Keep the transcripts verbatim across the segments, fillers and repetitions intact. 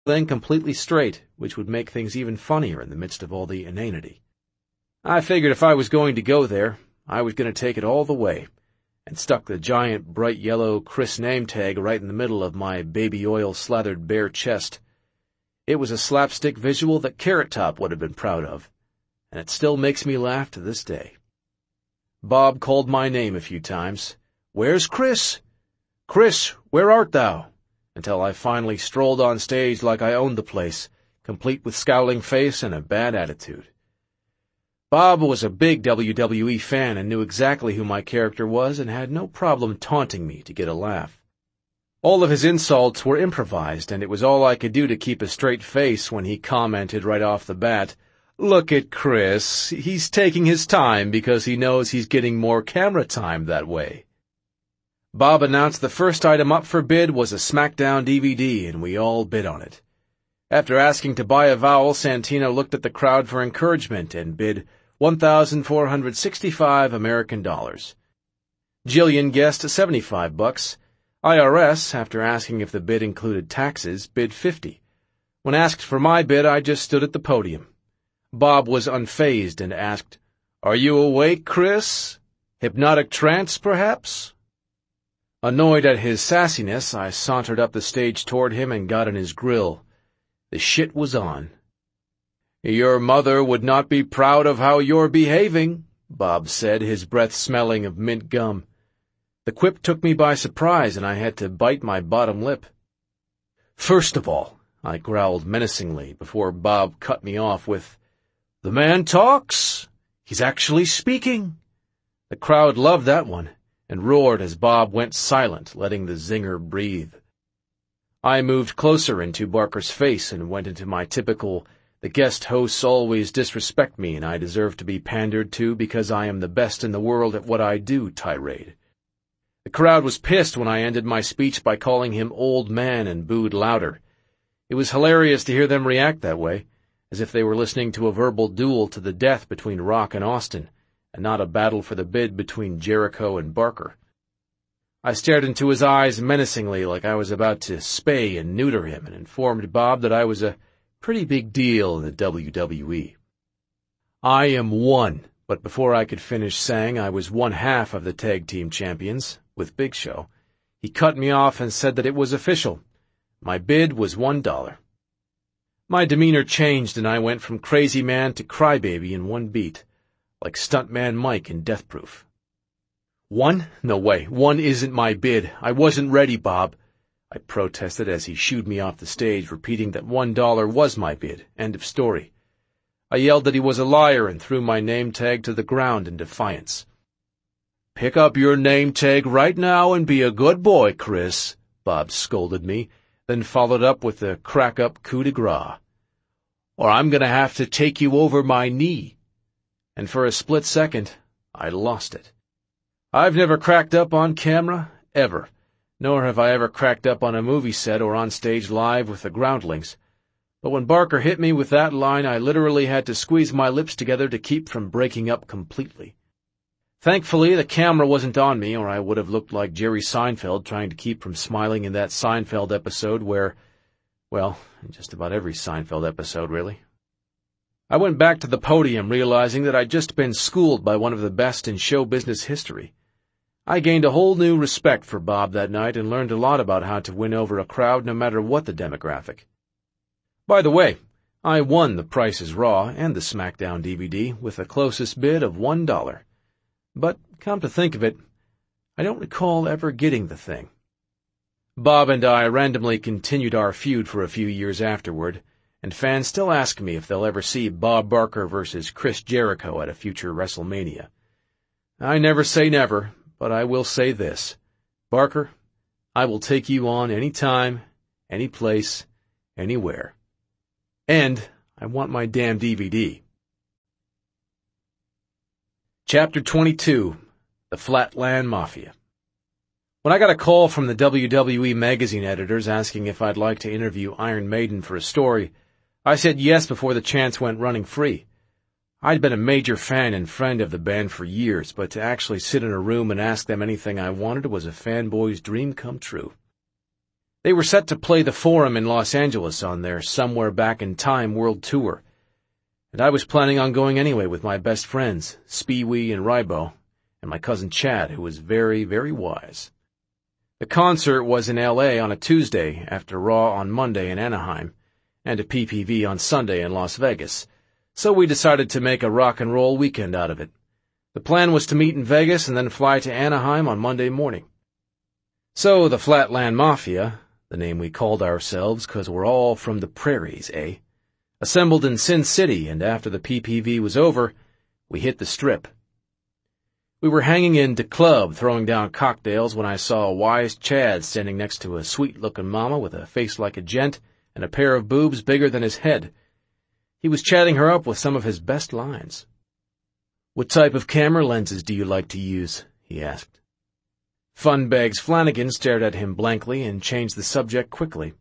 thing completely straight, which would make things even funnier in the midst of all the inanity. I figured if I was going to go there, I was going to take it all the way, and stuck the giant bright yellow Chris name tag right in the middle of my baby oil slathered bare chest. It was a slapstick visual that Carrot Top would have been proud of, and it still makes me laugh to this day. Bob called my name a few times. "Where's Chris? Chris, where art thou?" Until I finally strolled on stage like I owned the place, complete with scowling face and a bad attitude. Bob was a big W W E fan and knew exactly who my character was and had no problem taunting me to get a laugh. All of his insults were improvised, and it was all I could do to keep a straight face when he commented right off the bat, "Look at Chris. He's taking his time because he knows he's getting more camera time that way." Bob announced the first item up for bid was a SmackDown D V D, and we all bid on it. After asking to buy a vowel, Santino looked at the crowd for encouragement and bid one thousand four hundred sixty-five American dollars. Jillian guessed seventy-five bucks. I R S, after asking if the bid included taxes, bid fifty. When asked for my bid, I just stood at the podium. Bob was unfazed and asked, "Are you awake, Chris? Hypnotic trance, perhaps?" Annoyed at his sassiness, I sauntered up the stage toward him and got in his grill. The shit was on. "Your mother would not be proud of how you're behaving," Bob said, his breath smelling of mint gum. The quip took me by surprise, and I had to bite my bottom lip. "First of all," I growled menacingly before Bob cut me off with, "The man talks. He's actually speaking." The crowd loved that one, and roared as Bob went silent, letting the zinger breathe. I moved closer into Barker's face and went into my typical, "The guest hosts always disrespect me and I deserve to be pandered to because I am the best in the world at what I do" tirade. The crowd was pissed when I ended my speech by calling him old man and booed louder. It was hilarious to hear them react that way, as if they were listening to a verbal duel to the death between Rock and Austin, and not a battle for the bid between Jericho and Barker. I stared into his eyes menacingly like I was about to spay and neuter him and informed Bob that I was a pretty big deal in the W W E. "I am one," but before I could finish saying I was one half of the tag team champions, with Big Show, he cut me off and said that it was official. My bid was one dollar. My demeanor changed and I went from crazy man to crybaby in one beat, like Stuntman Mike in Death Proof. "One? No way. One isn't my bid. I wasn't ready, Bob," I protested as he shooed me off the stage, repeating that one dollar was my bid. End of story. I yelled that he was a liar and threw my name tag to the ground in defiance. "Pick up your name tag right now and be a good boy, Chris," Bob scolded me, then followed up with the crack-up coup de grace. "Or I'm going to have to take you over my knee." And for a split second, I lost it. I've never cracked up on camera, ever, nor have I ever cracked up on a movie set or on stage live with the Groundlings. But when Barker hit me with that line, I literally had to squeeze my lips together to keep from breaking up completely. Thankfully, the camera wasn't on me, or I would have looked like Jerry Seinfeld trying to keep from smiling in that Seinfeld episode where, well, just about every Seinfeld episode, really. I went back to the podium realizing that I'd just been schooled by one of the best in show business history. I gained a whole new respect for Bob that night and learned a lot about how to win over a crowd no matter what the demographic. By the way, I won The Price is Raw and the SmackDown D V D with the closest bid of one dollar. But, come to think of it, I don't recall ever getting the thing. Bob and I randomly continued our feud for a few years afterward, and fans still ask me if they'll ever see Bob Barker versus Chris Jericho at a future WrestleMania. I never say never, but I will say this. Barker, I will take you on any time, any place, anywhere. And I want my damn D V D. Chapter twenty-two, The Flatland Mafia. When I got a call from the W W E magazine editors asking if I'd like to interview Iron Maiden for a story, I said yes before the chance went running free. I'd been a major fan and friend of the band for years, but to actually sit in a room and ask them anything I wanted was a fanboy's dream come true. They were set to play the Forum in Los Angeles on their Somewhere Back in Time world tour, and I was planning on going anyway with my best friends, Spee-wee and Rybo, and my cousin Chad, who was very, very wise. The concert was in L A on a Tuesday, after Raw on Monday in Anaheim, and a P P V on Sunday in Las Vegas, so we decided to make a rock and roll weekend out of it. The plan was to meet in Vegas and then fly to Anaheim on Monday morning. So the Flatland Mafia, the name we called ourselves because we're all from the prairies, eh, assembled in Sin City, and after the P P V was over, we hit the Strip. We were hanging in the club throwing down cocktails when I saw a wise Chad standing next to a sweet-looking mama with a face like a gent and a pair of boobs bigger than his head. He was chatting her up with some of his best lines. "What type of camera lenses do you like to use?" he asked. Funbags Flanagan stared at him blankly and changed the subject quickly.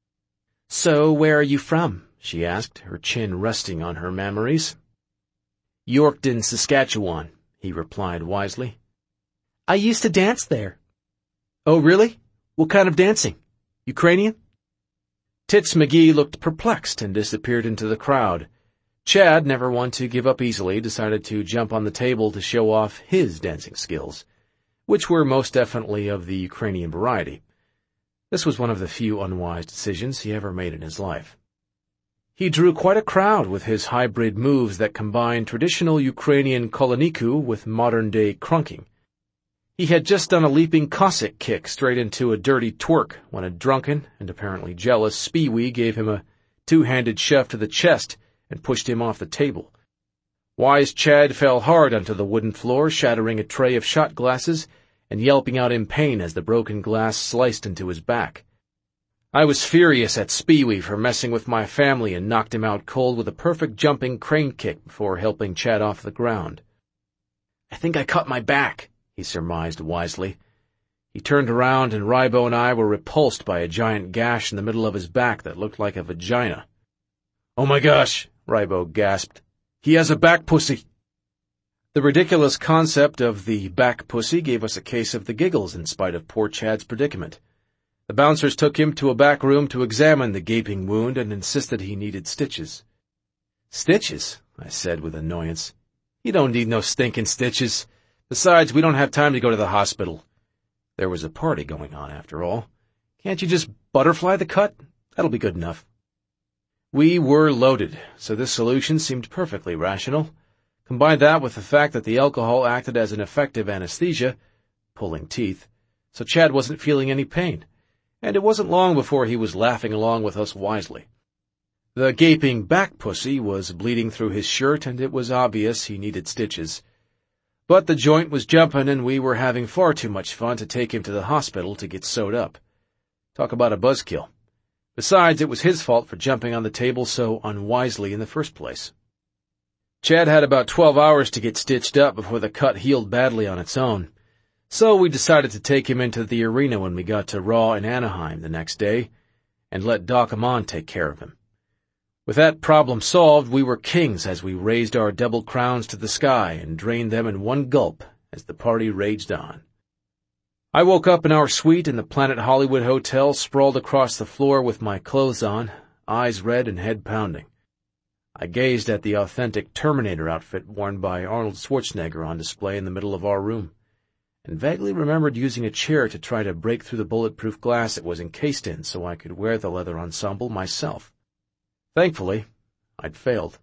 "So where are you from?" she asked, her chin resting on her mammaries. "Yorkton, Saskatchewan," he replied wisely. "I used to dance there." "Oh, really? What kind of dancing? Ukrainian?" Tits McGee looked perplexed and disappeared into the crowd. Chad, never one to give up easily, decided to jump on the table to show off his dancing skills, which were most definitely of the Ukrainian variety. This was one of the few unwise decisions he ever made in his life. He drew quite a crowd with his hybrid moves that combined traditional Ukrainian koloniku with modern-day crunking. He had just done a leaping Cossack kick straight into a dirty twerk when a drunken and apparently jealous Spee-wee gave him a two-handed shove to the chest and pushed him off the table. Wise Chad fell hard onto the wooden floor, shattering a tray of shot glasses and yelping out in pain as the broken glass sliced into his back. I was furious at Spee-wee for messing with my family and knocked him out cold with a perfect jumping crane kick before helping Chad off the ground. "I think I cut my back," he surmised wisely. He turned around and Rybo and I were repulsed by a giant gash in the middle of his back that looked like a vagina. "Oh my gosh," Rybo gasped. "He has a back pussy." The ridiculous concept of the back pussy gave us a case of the giggles in spite of poor Chad's predicament. The bouncers took him to a back room to examine the gaping wound and insisted he needed stitches. "Stitches?" I said with annoyance. "You don't need no stinking stitches. Besides, we don't have time to go to the hospital." There was a party going on, after all. "Can't you just butterfly the cut? That'll be good enough." We were loaded, so this solution seemed perfectly rational. Combine that with the fact that the alcohol acted as an effective anesthesia, pulling teeth, so Chad wasn't feeling any pain, and it wasn't long before he was laughing along with us wisely. The gaping back pussy was bleeding through his shirt, and it was obvious he needed stitches. But the joint was jumping, and we were having far too much fun to take him to the hospital to get sewed up. Talk about a buzzkill. Besides, it was his fault for jumping on the table so unwisely in the first place. Chad had about twelve hours to get stitched up before the cut healed badly on its own, so we decided to take him into the arena when we got to Raw in Anaheim the next day and let Doc Amon take care of him. With that problem solved, we were kings as we raised our double crowns to the sky and drained them in one gulp as the party raged on. I woke up in our suite in the Planet Hollywood Hotel, sprawled across the floor with my clothes on, eyes red and head pounding. I gazed at the authentic Terminator outfit worn by Arnold Schwarzenegger on display in the middle of our room, and vaguely remembered using a chair to try to break through the bulletproof glass it was encased in so I could wear the leather ensemble myself. Thankfully, I'd failed.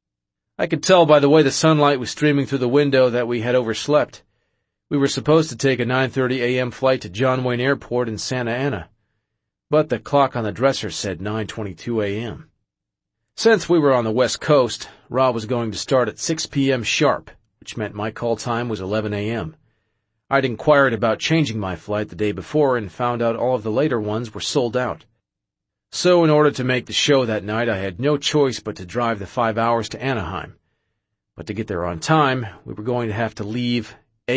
I could tell by the way the sunlight was streaming through the window that we had overslept. We were supposed to take a nine thirty a.m. flight to John Wayne Airport in Santa Ana, but the clock on the dresser said nine twenty-two a.m. Since we were on the West Coast, Raw was going to start at six p.m. sharp, which meant my call time was eleven a.m. I'd inquired about changing my flight the day before and found out all of the later ones were sold out. So in order to make the show that night, I had no choice but to drive the five hours to Anaheim. But to get there on time, we were going to have to leave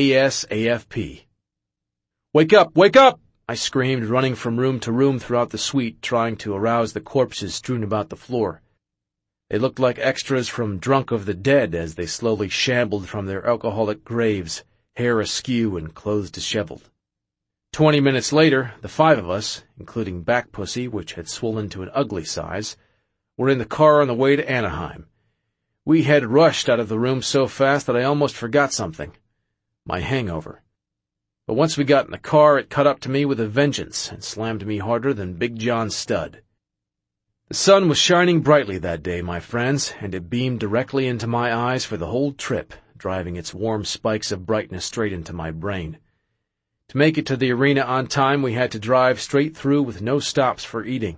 ASAFP. "Wake up! Wake up!" I screamed, running from room to room throughout the suite, trying to arouse the corpses strewn about the floor. They looked like extras from Drunk of the Dead as they slowly shambled from their alcoholic graves, hair askew and clothes disheveled. Twenty minutes later, the five of us, including Back Pussy, which had swollen to an ugly size, were in the car on the way to Anaheim. We had rushed out of the room so fast that I almost forgot something. My hangover. But once we got in the car, it caught up to me with a vengeance and slammed me harder than Big John Studd. The sun was shining brightly that day, my friends, and it beamed directly into my eyes for the whole trip, driving its warm spikes of brightness straight into my brain. To make it to the arena on time, we had to drive straight through with no stops for eating.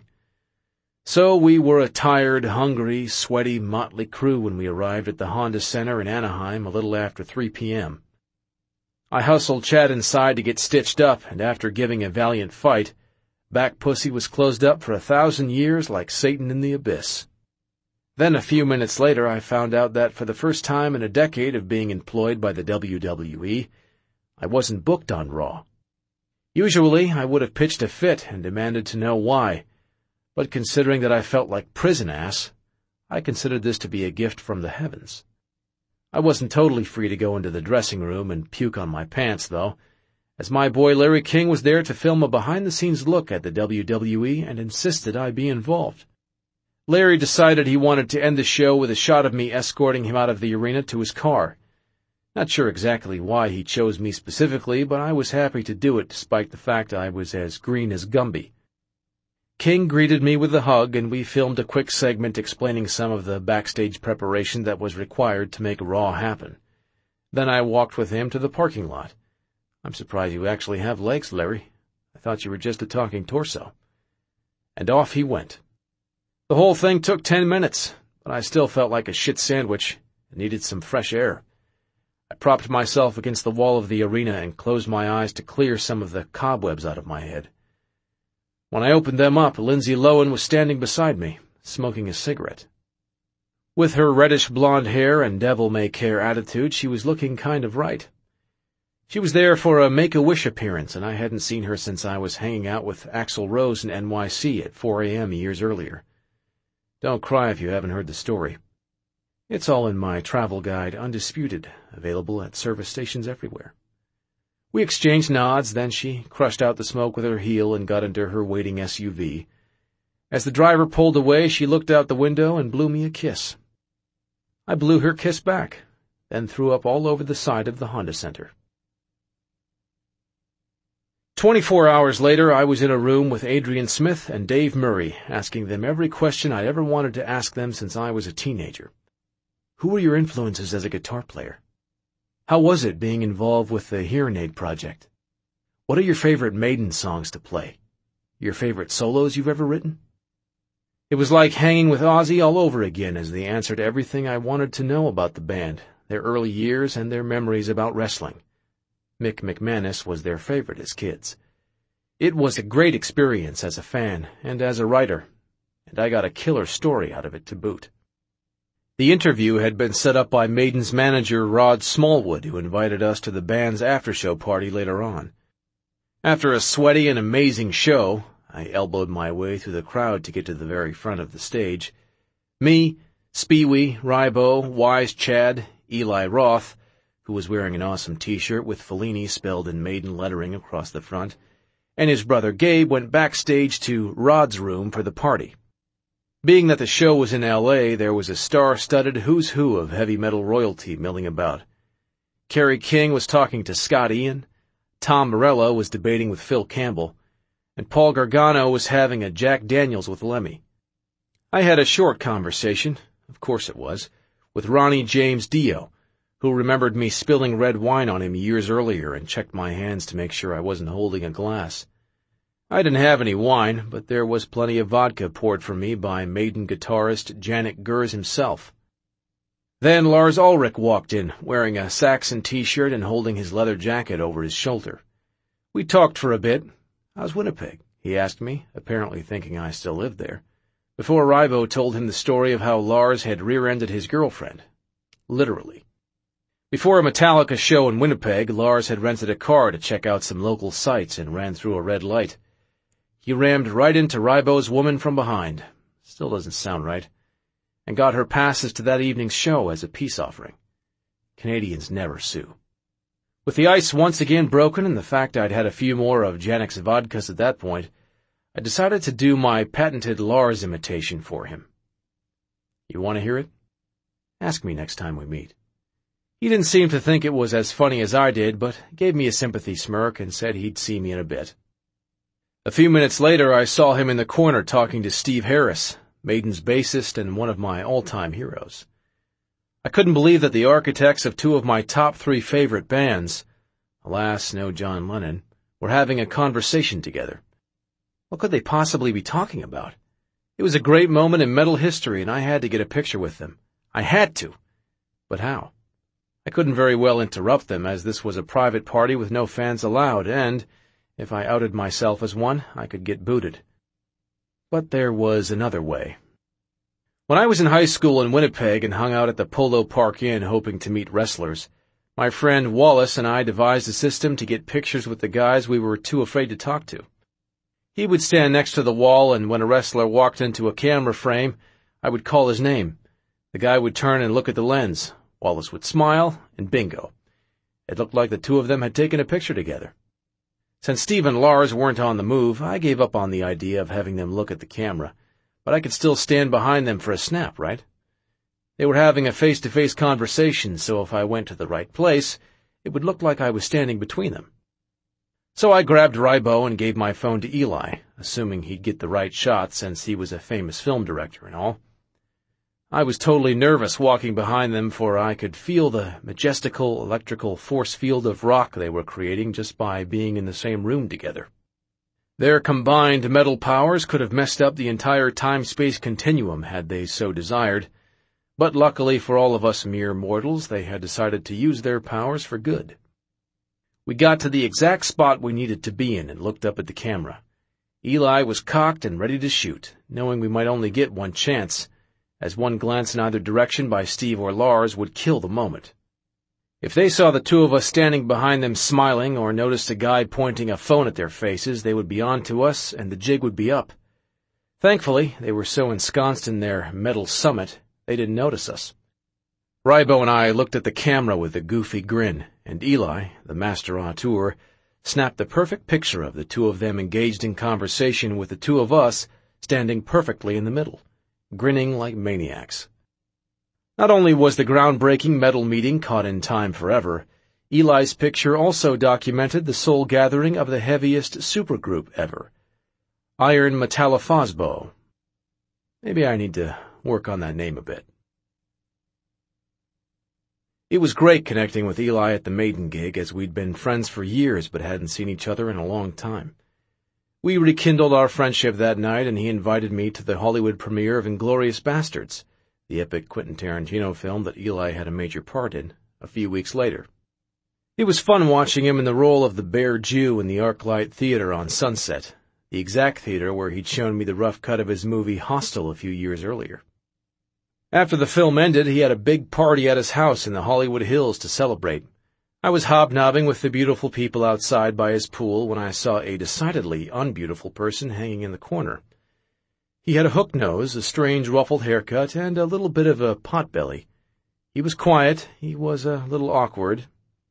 So we were a tired, hungry, sweaty, motley crew when we arrived at the Honda Center in Anaheim a little after three p.m. I hustled Chad inside to get stitched up, and after giving a valiant fight, Back Pussy was closed up for a thousand years like Satan in the abyss. Then a few minutes later I found out that for the first time in a decade of being employed by the W W E, I wasn't booked on Raw. Usually I would have pitched a fit and demanded to know why, but considering that I felt like prison ass, I considered this to be a gift from the heavens. I wasn't totally free to go into the dressing room and puke on my pants, though, as my boy Larry King was there to film a behind-the-scenes look at the W W E and insisted I be involved. Larry decided he wanted to end the show with a shot of me escorting him out of the arena to his car. Not sure exactly why he chose me specifically, but I was happy to do it despite the fact I was as green as Gumby. King greeted me with a hug, and we filmed a quick segment explaining some of the backstage preparation that was required to make Raw happen. Then I walked with him to the parking lot. I'm surprised you actually have legs, Larry. I thought you were just a talking torso. And off he went. The whole thing took ten minutes, but I still felt like a shit sandwich and needed some fresh air. I propped myself against the wall of the arena and closed my eyes to clear some of the cobwebs out of my head. When I opened them up, Lindsay Lohan was standing beside me, smoking a cigarette. With her reddish blonde hair and devil-may-care attitude, she was looking kind of right. She was there for a Make-A-Wish appearance, and I hadn't seen her since I was hanging out with Axl Rose in N Y C at four a.m. years earlier. Don't cry if you haven't heard the story. It's all in my travel guide, Undisputed, available at service stations everywhere. We exchanged nods, then she crushed out the smoke with her heel and got into her waiting S U V. As the driver pulled away, she looked out the window and blew me a kiss. I blew her kiss back, then threw up all over the side of the Honda Center. Twenty-four hours later, I was in a room with Adrian Smith and Dave Murray, asking them every question I'd ever wanted to ask them since I was a teenager. Who were your influences as a guitar player? How was it being involved with the Hearing Aid Project? What are your favorite Maiden songs to play? Your favorite solos you've ever written? It was like hanging with Ozzy all over again as they answered everything I wanted to know about the band, their early years, and their memories about wrestling. Mick McManus was their favorite as kids. It was a great experience as a fan and as a writer, and I got a killer story out of it to boot. The interview had been set up by Maiden's manager Rod Smallwood, who invited us to the band's after-show party later on. After a sweaty and amazing show, I elbowed my way through the crowd to get to the very front of the stage. Me, Speewee, Rybo, Wise Chad, Eli Roth, who was wearing an awesome t-shirt with Fellini spelled in Maiden lettering across the front, and his brother Gabe went backstage to Rod's room for the party. Being that the show was in L A, there was a star-studded who's who of heavy metal royalty milling about. Kerry King was talking to Scott Ian, Tom Morello was debating with Phil Campbell, and Paul Gargano was having a Jack Daniels with Lemmy. I had a short conversation, of course it was, with Ronnie James Dio, who remembered me spilling red wine on him years earlier and checked my hands to make sure I wasn't holding a glass. I didn't have any wine, but there was plenty of vodka poured for me by Maiden guitarist Janik Gers himself. Then Lars Ulrich walked in, wearing a Saxon t-shirt and holding his leather jacket over his shoulder. We talked for a bit. How's Winnipeg? He asked me, apparently thinking I still lived there, before Rybo told him the story of how Lars had rear-ended his girlfriend. Literally. Before a Metallica show in Winnipeg, Lars had rented a car to check out some local sights and ran through a red light. He rammed right into Rybo's woman from behind, still doesn't sound right, and got her passes to that evening's show as a peace offering. Canadians never sue. With the ice once again broken and the fact I'd had a few more of Janek's vodkas at that point, I decided to do my patented Lars imitation for him. You want to hear it? Ask me next time we meet. He didn't seem to think it was as funny as I did, but gave me a sympathy smirk and said he'd see me in a bit. A few minutes later, I saw him in the corner talking to Steve Harris, Maiden's bassist and one of my all-time heroes. I couldn't believe that the architects of two of my top three favorite bands, alas, no John Lennon, were having a conversation together. What could they possibly be talking about? It was a great moment in metal history, and I had to get a picture with them. I had to. But how? I couldn't very well interrupt them, as this was a private party with no fans allowed, and, if I outed myself as one, I could get booted. But there was another way. When I was in high school in Winnipeg and hung out at the Polo Park Inn hoping to meet wrestlers, my friend Wallace and I devised a system to get pictures with the guys we were too afraid to talk to. He would stand next to the wall, and when a wrestler walked into a camera frame, I would call his name. The guy would turn and look at the lens. Wallace would smile, and bingo. It looked like the two of them had taken a picture together. Since Steve and Lars weren't on the move, I gave up on the idea of having them look at the camera, but I could still stand behind them for a snap, right? They were having a face-to-face conversation, so if I went to the right place, it would look like I was standing between them. So I grabbed Rybo and gave my phone to Eli, assuming he'd get the right shot since he was a famous film director and all. I was totally nervous walking behind them, for I could feel the majestical electrical force field of rock they were creating just by being in the same room together. Their combined metal powers could have messed up the entire time-space continuum had they so desired, but luckily for all of us mere mortals, they had decided to use their powers for good. We got to the exact spot we needed to be in and looked up at the camera. Eli was cocked and ready to shoot, knowing we might only get one chance, as one glance in either direction by Steve or Lars would kill the moment. If they saw the two of us standing behind them smiling or noticed a guy pointing a phone at their faces, they would be on to us and the jig would be up. Thankfully, they were so ensconced in their metal summit, they didn't notice us. Rybo and I looked at the camera with a goofy grin, and Eli, the master auteur, snapped the perfect picture of the two of them engaged in conversation with the two of us standing perfectly in the middle, grinning like maniacs. Not only was the groundbreaking metal meeting caught in time forever, Eli's picture also documented the soul gathering of the heaviest supergroup ever, Iron Metallophosbo. Maybe I need to work on that name a bit. It was great connecting with Eli at the Maiden gig, as we'd been friends for years but hadn't seen each other in a long time. We rekindled our friendship that night, and he invited me to the Hollywood premiere of Inglourious Basterds, the epic Quentin Tarantino film that Eli had a major part in, a few weeks later. It was fun watching him in the role of the Bear Jew in the ArcLight Theater on Sunset, the exact theater where he'd shown me the rough cut of his movie Hostel a few years earlier. After the film ended, he had a big party at his house in the Hollywood Hills to celebrate. I was hobnobbing with the beautiful people outside by his pool when I saw a decidedly unbeautiful person hanging in the corner. He had a hook nose, a strange ruffled haircut, and a little bit of a potbelly. He was quiet, he was a little awkward.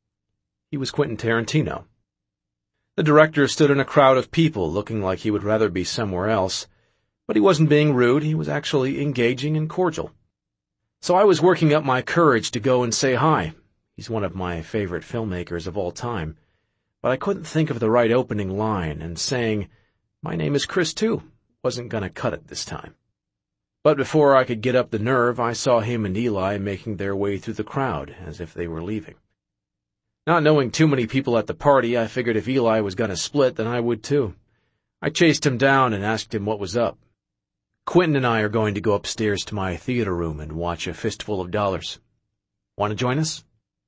He was Quentin Tarantino. The director stood in a crowd of people, looking like he would rather be somewhere else, but he wasn't being rude, he was actually engaging and cordial. So I was working up my courage to go and say hi. He's one of my favorite filmmakers of all time, but I couldn't think of the right opening line, and saying, "My name is Chris, too," wasn't going to cut it this time. But before I could get up the nerve, I saw him and Eli making their way through the crowd, as if they were leaving. Not knowing too many people at the party, I figured if Eli was going to split, then I would too. I chased him down and asked him what was up. "Quentin and I are going to go upstairs to my theater room and watch A Fistful of Dollars. Want to join us?"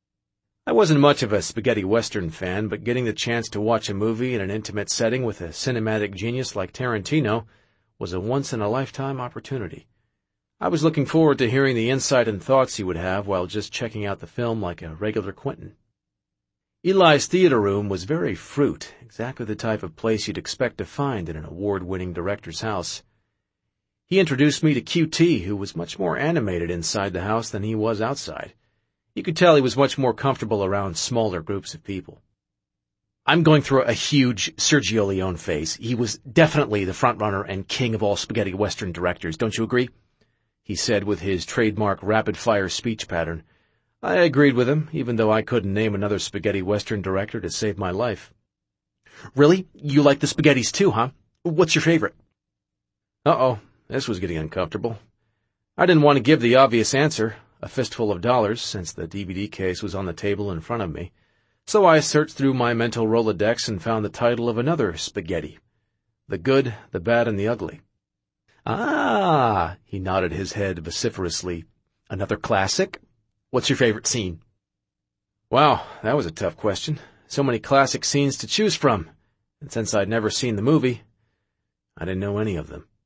I wasn't much of a spaghetti western fan, but getting the chance to watch a movie in an intimate setting with a cinematic genius like Tarantino was a once-in-a-lifetime opportunity. I was looking forward to hearing the insight and thoughts he would have while just checking out the film like a regular Quentin. Eli's theater room was very fruit, exactly the type of place you'd expect to find in an award-winning director's house. He introduced me to Q T, who was much more animated inside the house than he was outside. You could tell he was much more comfortable around smaller groups of people. I'm going through a huge Sergio Leone phase. He was definitely the frontrunner and king of all spaghetti western directors, don't you agree? He said with his trademark rapid-fire speech pattern. I agreed with him, even though I couldn't name another spaghetti western director to save my life. Really? You like the spaghettis too, huh? What's your favorite? Uh-oh, this was getting uncomfortable. I didn't want to give the obvious answer, a fistful of dollars, since the D V D case was on the table in front of me. So I searched through my mental Rolodex and found the title of another spaghetti. The Good, the Bad, and the Ugly. Ah, he nodded his head vociferously. Another classic? What's your favorite scene? Wow, that was a tough question. So many classic scenes to choose from. And since I'd never seen the movie, I didn't know any of them.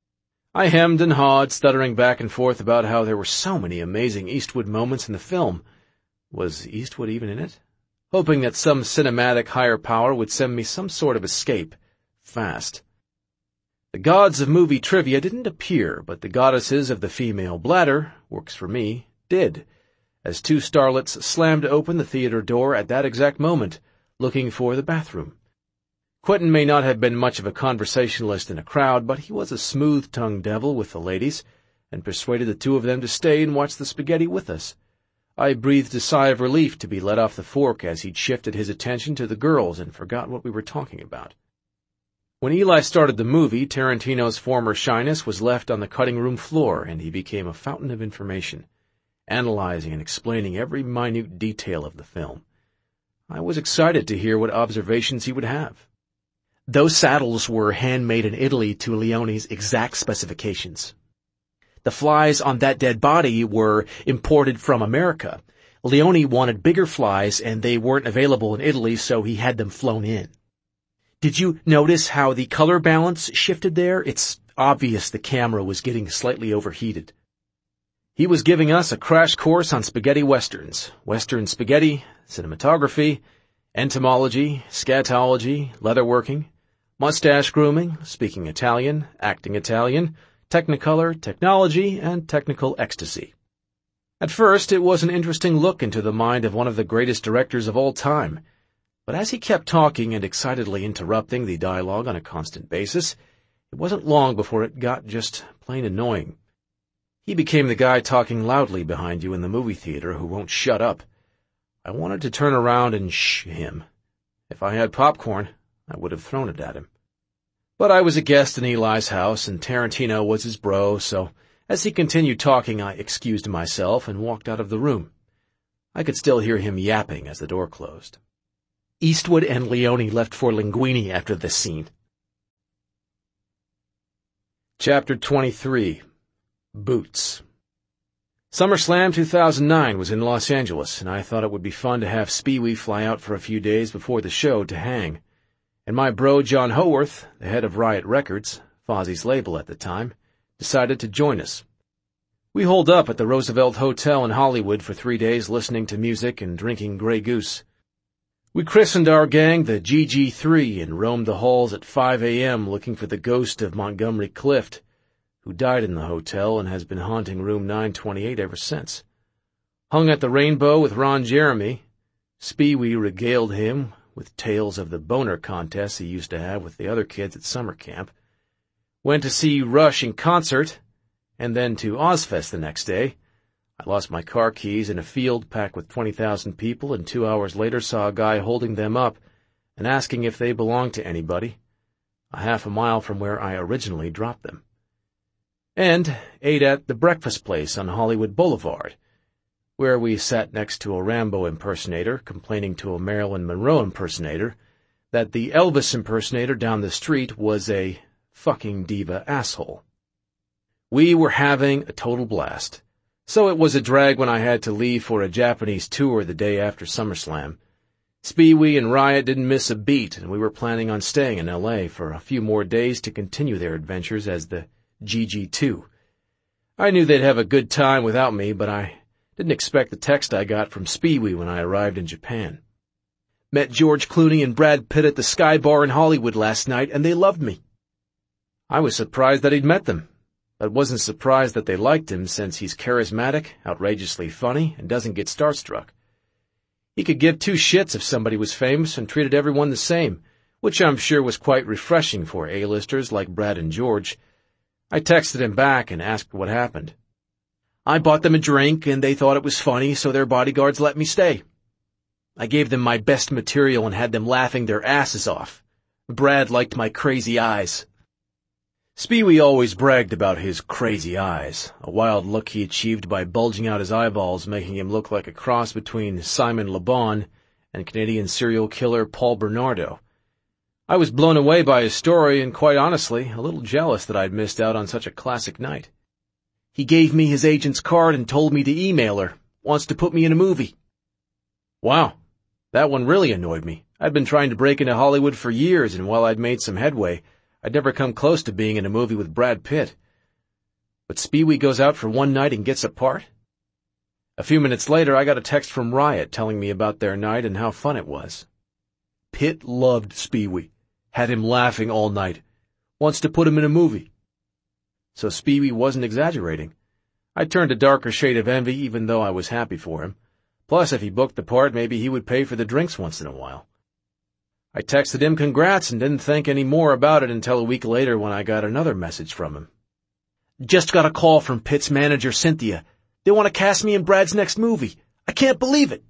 I hemmed and hawed, stuttering back and forth about how there were so many amazing Eastwood moments in the film. Was Eastwood even in it? Hoping that some cinematic higher power would send me some sort of escape. Fast. The gods of movie trivia didn't appear, but the goddesses of the female bladder, works for me, did, as two starlets slammed open the theater door at that exact moment, looking for the bathroom. Quentin may not have been much of a conversationalist in a crowd, but he was a smooth-tongued devil with the ladies, and persuaded the two of them to stay and watch the spaghetti with us. I breathed a sigh of relief to be let off the fork as he'd shifted his attention to the girls and forgot what we were talking about. When Eli started the movie, Tarantino's former shyness was left on the cutting room floor, and he became a fountain of information, analyzing and explaining every minute detail of the film. I was excited to hear what observations he would have. Those saddles were handmade in Italy to Leone's exact specifications. The flies on that dead body were imported from America. Leone wanted bigger flies, and they weren't available in Italy, so he had them flown in. Did you notice how the color balance shifted there? It's obvious the camera was getting slightly overheated. He was giving us a crash course on spaghetti westerns, western spaghetti, cinematography, entomology, scatology, leatherworking, mustache grooming, speaking Italian, acting Italian, Technicolor, technology, and technical ecstasy. At first, it was an interesting look into the mind of one of the greatest directors of all time, but as he kept talking and excitedly interrupting the dialogue on a constant basis, it wasn't long before it got just plain annoying. He became the guy talking loudly behind you in the movie theater who won't shut up. I wanted to turn around and shh him. If I had popcorn, I would have thrown it at him. But I was a guest in Eli's house, and Tarantino was his bro, so as he continued talking, I excused myself and walked out of the room. I could still hear him yapping as the door closed. Eastwood and Leone left for Linguini after this scene. Chapter twenty-three. Boots. SummerSlam two thousand nine was in Los Angeles, and I thought it would be fun to have Spee-wee fly out for a few days before the show to hang. And my bro John Howarth, the head of Riot Records, Fozzie's label at the time, decided to join us. We holed up at the Roosevelt Hotel in Hollywood for three days listening to music and drinking Grey Goose. We christened our gang the G G three and roamed the halls at five a.m. looking for the ghost of Montgomery Clift, who died in the hotel and has been haunting room nine twenty-eight ever since. Hung at the Rainbow with Ron Jeremy, Spee-wee regaled him with tales of the boner contests he used to have with the other kids at summer camp, went to see Rush in concert, and then to Ozfest the next day. I lost my car keys in a field packed with twenty thousand people, and two hours later saw a guy holding them up and asking if they belonged to anybody, a half a mile from where I originally dropped them. And ate at the breakfast place on Hollywood Boulevard, where we sat next to a Rambo impersonator complaining to a Marilyn Monroe impersonator that the Elvis impersonator down the street was a fucking diva asshole. We were having a total blast, so it was a drag when I had to leave for a Japanese tour the day after SummerSlam. Spee-wee and Riot didn't miss a beat, and we were planning on staying in L A for a few more days to continue their adventures as the G G two. I knew they'd have a good time without me, but I didn't expect the text I got from Spee-wee when I arrived in Japan. Met George Clooney and Brad Pitt at the Sky Bar in Hollywood last night, and they loved me. I was surprised that he'd met them, but wasn't surprised that they liked him since he's charismatic, outrageously funny, and doesn't get starstruck. He could give two shits if somebody was famous and treated everyone the same, which I'm sure was quite refreshing for A-listers like Brad and George. I texted him back and asked what happened. I bought them a drink and they thought it was funny, so their bodyguards let me stay. I gave them my best material and had them laughing their asses off. Brad liked my crazy eyes. Speewee always bragged about his crazy eyes, a wild look he achieved by bulging out his eyeballs, making him look like a cross between Simon Le Bon and Canadian serial killer Paul Bernardo. I was blown away by his story and, quite honestly, a little jealous that I'd missed out on such a classic night. He gave me his agent's card and told me to email her. Wants to put me in a movie. Wow, that one really annoyed me. I'd been trying to break into Hollywood for years, and while I'd made some headway, I'd never come close to being in a movie with Brad Pitt. But Speewee goes out for one night and gets a part? A few minutes later, I got a text from Riot telling me about their night and how fun it was. Pitt loved Speewee. Had him laughing all night. Wants to put him in a movie. So Speewee wasn't exaggerating. I turned a darker shade of envy even though I was happy for him. Plus, if he booked the part, maybe he would pay for the drinks once in a while. I texted him congrats and didn't think any more about it until a week later when I got another message from him. Just got a call from Pitt's manager, Cynthia. They want to cast me in Brad's next movie. I can't believe it.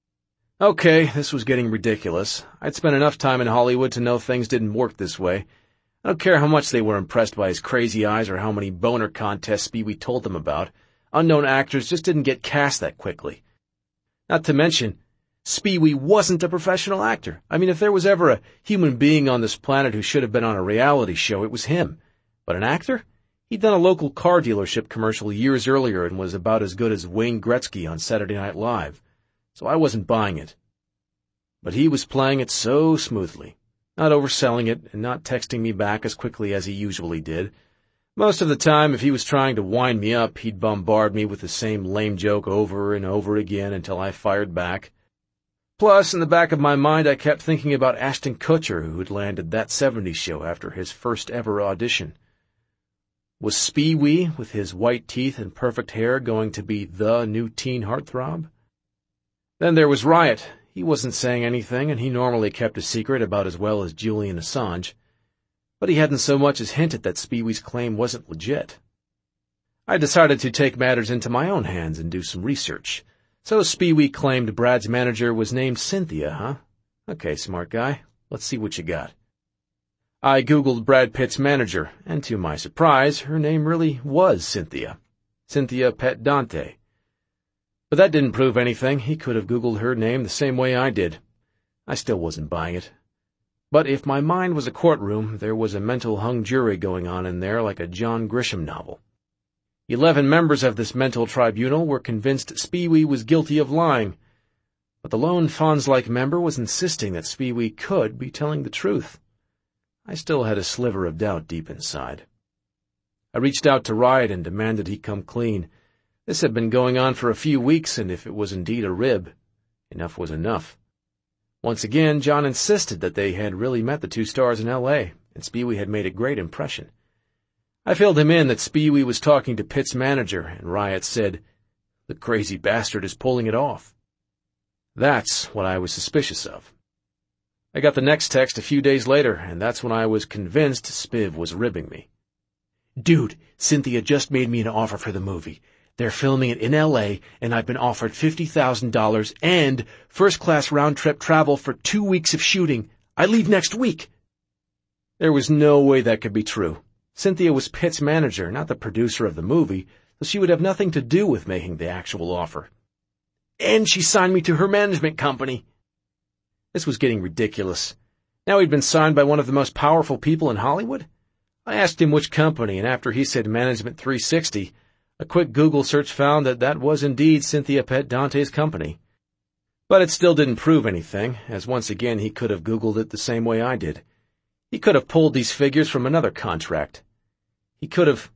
Okay, this was getting ridiculous. I'd spent enough time in Hollywood to know things didn't work this way. I don't care how much they were impressed by his crazy eyes or how many boner contests Speewee told them about. Unknown actors just didn't get cast that quickly. Not to mention, Speewee wasn't a professional actor. I mean, if there was ever a human being on this planet who should have been on a reality show, it was him. But an actor? He'd done a local car dealership commercial years earlier and was about as good as Wayne Gretzky on Saturday Night Live. So I wasn't buying it. But he was playing it so smoothly, not overselling it and not texting me back as quickly as he usually did. Most of the time, if he was trying to wind me up, he'd bombard me with the same lame joke over and over again until I fired back. Plus, in the back of my mind, I kept thinking about Ashton Kutcher, who had landed That seventies Show after his first ever audition. Was Speewee, with his white teeth and perfect hair, going to be the new teen heartthrob? Then there was Riot. He wasn't saying anything, and he normally kept a secret about as well as Julian Assange. But he hadn't so much as hinted that Speewee's claim wasn't legit. I decided to take matters into my own hands and do some research. So Speewee claimed Brad's manager was named Cynthia, huh? Okay, smart guy. Let's see what you got. I Googled Brad Pitt's manager, and to my surprise, her name really was Cynthia. Cynthia Pet Dante. But that didn't prove anything. He could have Googled her name the same way I did. I still wasn't buying it. But if my mind was a courtroom, there was a mental hung jury going on in there like a John Grisham novel. Eleven members of this mental tribunal were convinced Speewee was guilty of lying, but the lone Fonz-like member was insisting that Speewee could be telling the truth. I still had a sliver of doubt deep inside. I reached out to Riot and demanded he come clean. This had been going on for a few weeks, and if it was indeed a rib, enough was enough. Once again, John insisted that they had really met the two stars in L A, and Speewee had made a great impression. I filled him in that Speewee was talking to Pitt's manager, and Riot said, "The crazy bastard is pulling it off." That's what I was suspicious of. I got the next text a few days later, and that's when I was convinced Spiv was ribbing me. Dude, Cynthia just made me an offer for the movie. They're filming it in L A, and I've been offered fifty thousand dollars and first-class round-trip travel for two weeks of shooting. I leave next week. There was no way that could be true. Cynthia was Pitt's manager, not the producer of the movie, so she would have nothing to do with making the actual offer. And she signed me to her management company. This was getting ridiculous. Now he'd been signed by one of the most powerful people in Hollywood? I asked him which company, and after he said Management three sixty, a quick Google search found that that was indeed Cynthia Pet Dante's company. But it still didn't prove anything, as once again he could have Googled it the same way I did. He could have pulled these figures from another contract. He could have...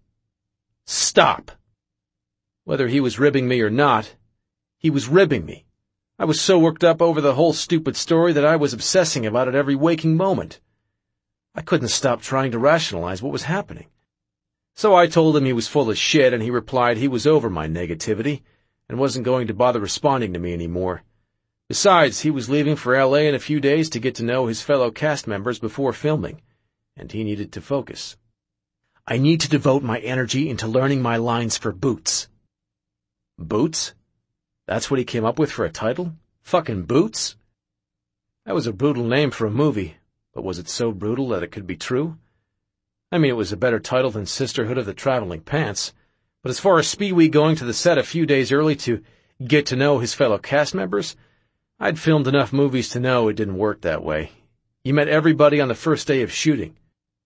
Stop! Whether he was ribbing me or not, he was ribbing me. I was so worked up over the whole stupid story that I was obsessing about it every waking moment. I couldn't stop trying to rationalize what was happening. So I told him he was full of shit, and he replied he was over my negativity and wasn't going to bother responding to me anymore. Besides, he was leaving for L A in a few days to get to know his fellow cast members before filming, and he needed to focus. I need to devote my energy into learning my lines for Boots. Boots? That's what he came up with for a title? Fucking Boots? That was a brutal name for a movie, but was it so brutal that it could be true? I mean, it was a better title than Sisterhood of the Traveling Pants, but as far as Spee-wee going to the set a few days early to get to know his fellow cast members, I'd filmed enough movies to know it didn't work that way. You met everybody on the first day of shooting.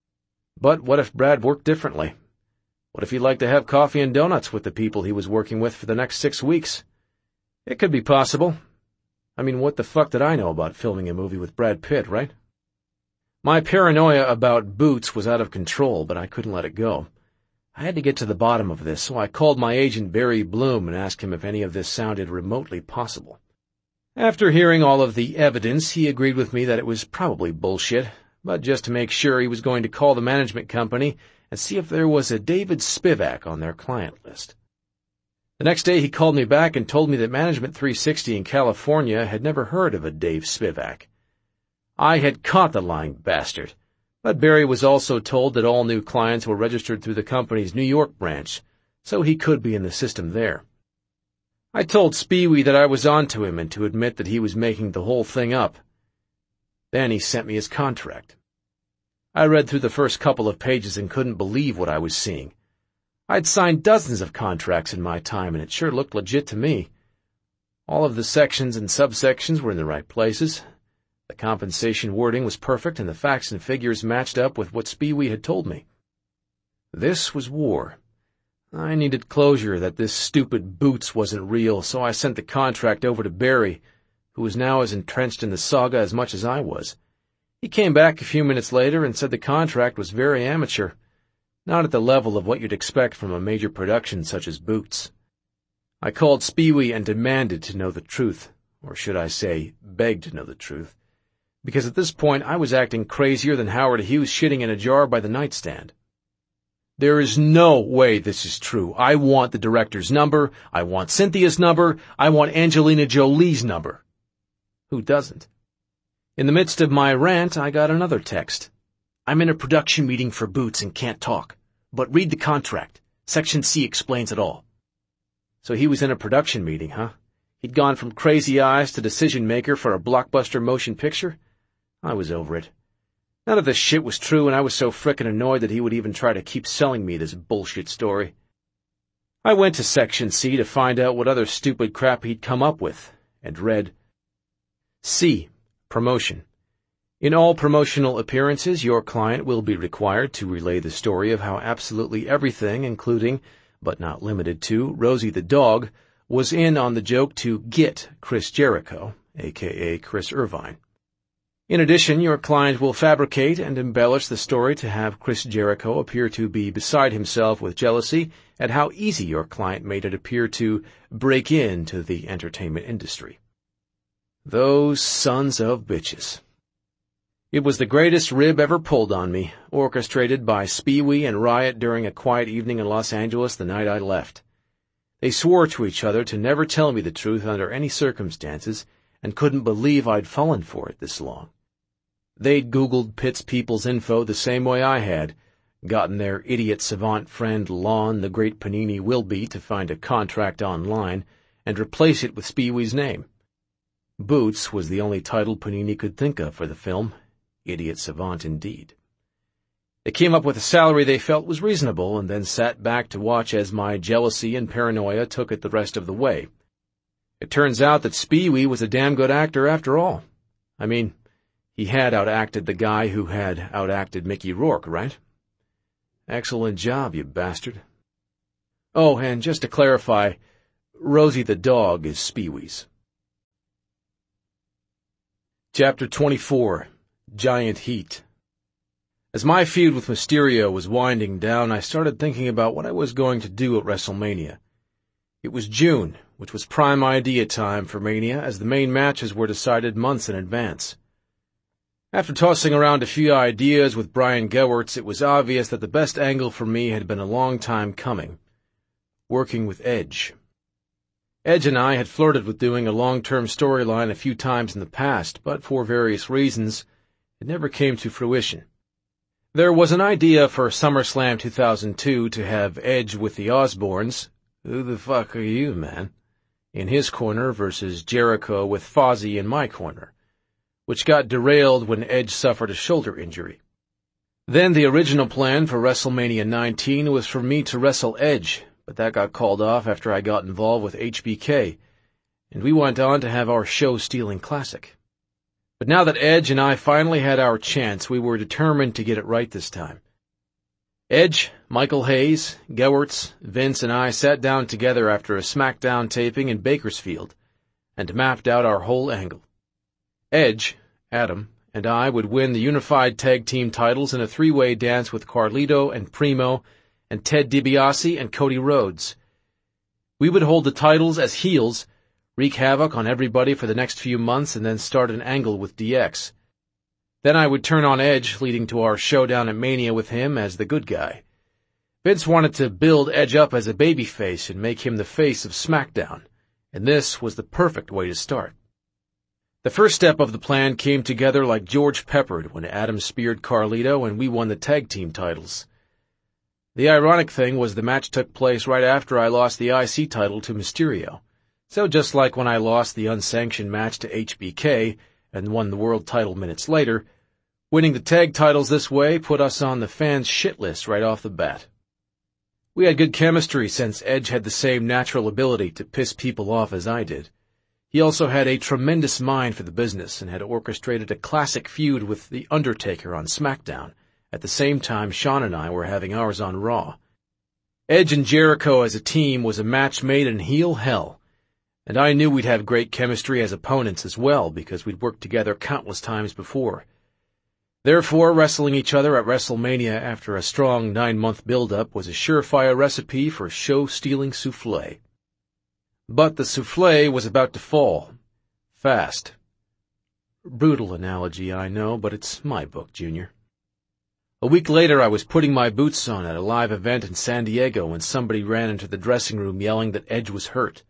But what if Brad worked differently? What if he liked to have coffee and donuts with the people he was working with for the next six weeks? It could be possible. I mean, what the fuck did I know about filming a movie with Brad Pitt, right? My paranoia about Boots was out of control, but I couldn't let it go. I had to get to the bottom of this, so I called my agent Barry Bloom and asked him if any of this sounded remotely possible. After hearing all of the evidence, he agreed with me that it was probably bullshit, but just to make sure, he was going to call the management company and see if there was a David Spivak on their client list. The next day he called me back and told me that Management three sixty in California had never heard of a Dave Spivak. I had caught the lying bastard, but Barry was also told that all new clients were registered through the company's New York branch, so he could be in the system there. I told Spee-wee that I was on to him and to admit that he was making the whole thing up. Then he sent me his contract. I read through the first couple of pages and couldn't believe what I was seeing. I'd signed dozens of contracts in my time, and it sure looked legit to me. All of the sections and subsections were in the right places. The compensation wording was perfect, and the facts and figures matched up with what Spee-wee had told me. This was war. I needed closure that this stupid Boots wasn't real, so I sent the contract over to Barry, who was now as entrenched in the saga as much as I was. He came back a few minutes later and said the contract was very amateur, not at the level of what you'd expect from a major production such as Boots. I called Spee-wee and demanded to know the truth, or should I say, begged to know the truth, because at this point I was acting crazier than Howard Hughes shitting in a jar by the nightstand. There is no way this is true. I want the director's number, I want Cynthia's number, I want Angelina Jolie's number. Who doesn't? In the midst of my rant, I got another text. I'm in a production meeting for Boots and can't talk, but read the contract. Section C explains it all. So he was in a production meeting, huh? He'd gone from crazy eyes to decision maker for a blockbuster motion picture? I was over it. None of this shit was true, and I was so frickin' annoyed that he would even try to keep selling me this bullshit story. I went to Section C to find out what other stupid crap he'd come up with, and read, C. Promotion. In all promotional appearances, your client will be required to relay the story of how absolutely everything, including, but not limited to, Rosie the dog, was in on the joke to get Chris Jericho, aka Chris Irvine. In addition, your client will fabricate and embellish the story to have Chris Jericho appear to be beside himself with jealousy at how easy your client made it appear to break into the entertainment industry. Those sons of bitches. It was the greatest rib ever pulled on me, orchestrated by Spee-wee and Riot during a quiet evening in Los Angeles the night I left. They swore to each other to never tell me the truth under any circumstances, and couldn't believe I'd fallen for it this long. They'd Googled Pitt's People's info the same way I had, gotten their idiot savant friend Lon, the great Panini Wilby, to find a contract online, and replace it with Spee-wee's name. Boots was the only title Panini could think of for the film. Idiot savant indeed. They came up with a salary they felt was reasonable, and then sat back to watch as my jealousy and paranoia took it the rest of the way. It turns out that Spee-wee was a damn good actor after all. I mean, he had outacted the guy who had outacted Mickey Rourke, right? Excellent job, you bastard. Oh, and just to clarify, Rosie the dog is Spee-wee's. Chapter twenty-four. Giant Heat. As my feud with Mysterio was winding down, I started thinking about what I was going to do at WrestleMania. It was June, which was prime idea time for Mania, as the main matches were decided months in advance. After tossing around a few ideas with Brian Gewertz, it was obvious that the best angle for me had been a long time coming. Working with Edge. Edge and I had flirted with doing a long-term storyline a few times in the past, but for various reasons, it never came to fruition. There was an idea for SummerSlam two thousand two to have Edge with the Osbournes, who the fuck are you, man, in his corner versus Jericho with Fozzy in my corner, which got derailed when Edge suffered a shoulder injury. Then the original plan for WrestleMania nineteen was for me to wrestle Edge, but that got called off after I got involved with H B K, and we went on to have our show-stealing classic. But now that Edge and I finally had our chance, we were determined to get it right this time. Edge, Michael Hayes, Gewertz, Vince, and I sat down together after a SmackDown taping in Bakersfield and mapped out our whole angle. Edge, Adam, and I would win the unified tag team titles in a three-way dance with Carlito and Primo and Ted DiBiase and Cody Rhodes. We would hold the titles as heels, wreak havoc on everybody for the next few months, and then start an angle with D X. Then I would turn on Edge, leading to our showdown at Mania with him as the good guy. Vince wanted to build Edge up as a babyface and make him the face of SmackDown, and this was the perfect way to start. The first step of the plan came together like George peppered when Adam speared Carlito and we won the tag team titles. The ironic thing was the match took place right after I lost the I C title to Mysterio. So just like when I lost the unsanctioned match to H B K and won the world title minutes later, winning the tag titles this way put us on the fans' shit list right off the bat. We had good chemistry since Edge had the same natural ability to piss people off as I did. He also had a tremendous mind for the business and had orchestrated a classic feud with The Undertaker on SmackDown, at the same time Sean and I were having ours on Raw. Edge and Jericho as a team was a match made in heel hell, and I knew we'd have great chemistry as opponents as well because we'd worked together countless times before. Therefore, wrestling each other at WrestleMania after a strong nine-month build-up was a surefire recipe for show-stealing soufflé. But the soufflé was about to fall. Fast. Brutal analogy, I know, but it's my book, Junior. A week later, I was putting my boots on at a live event in San Diego when somebody ran into the dressing room yelling that Edge was hurt.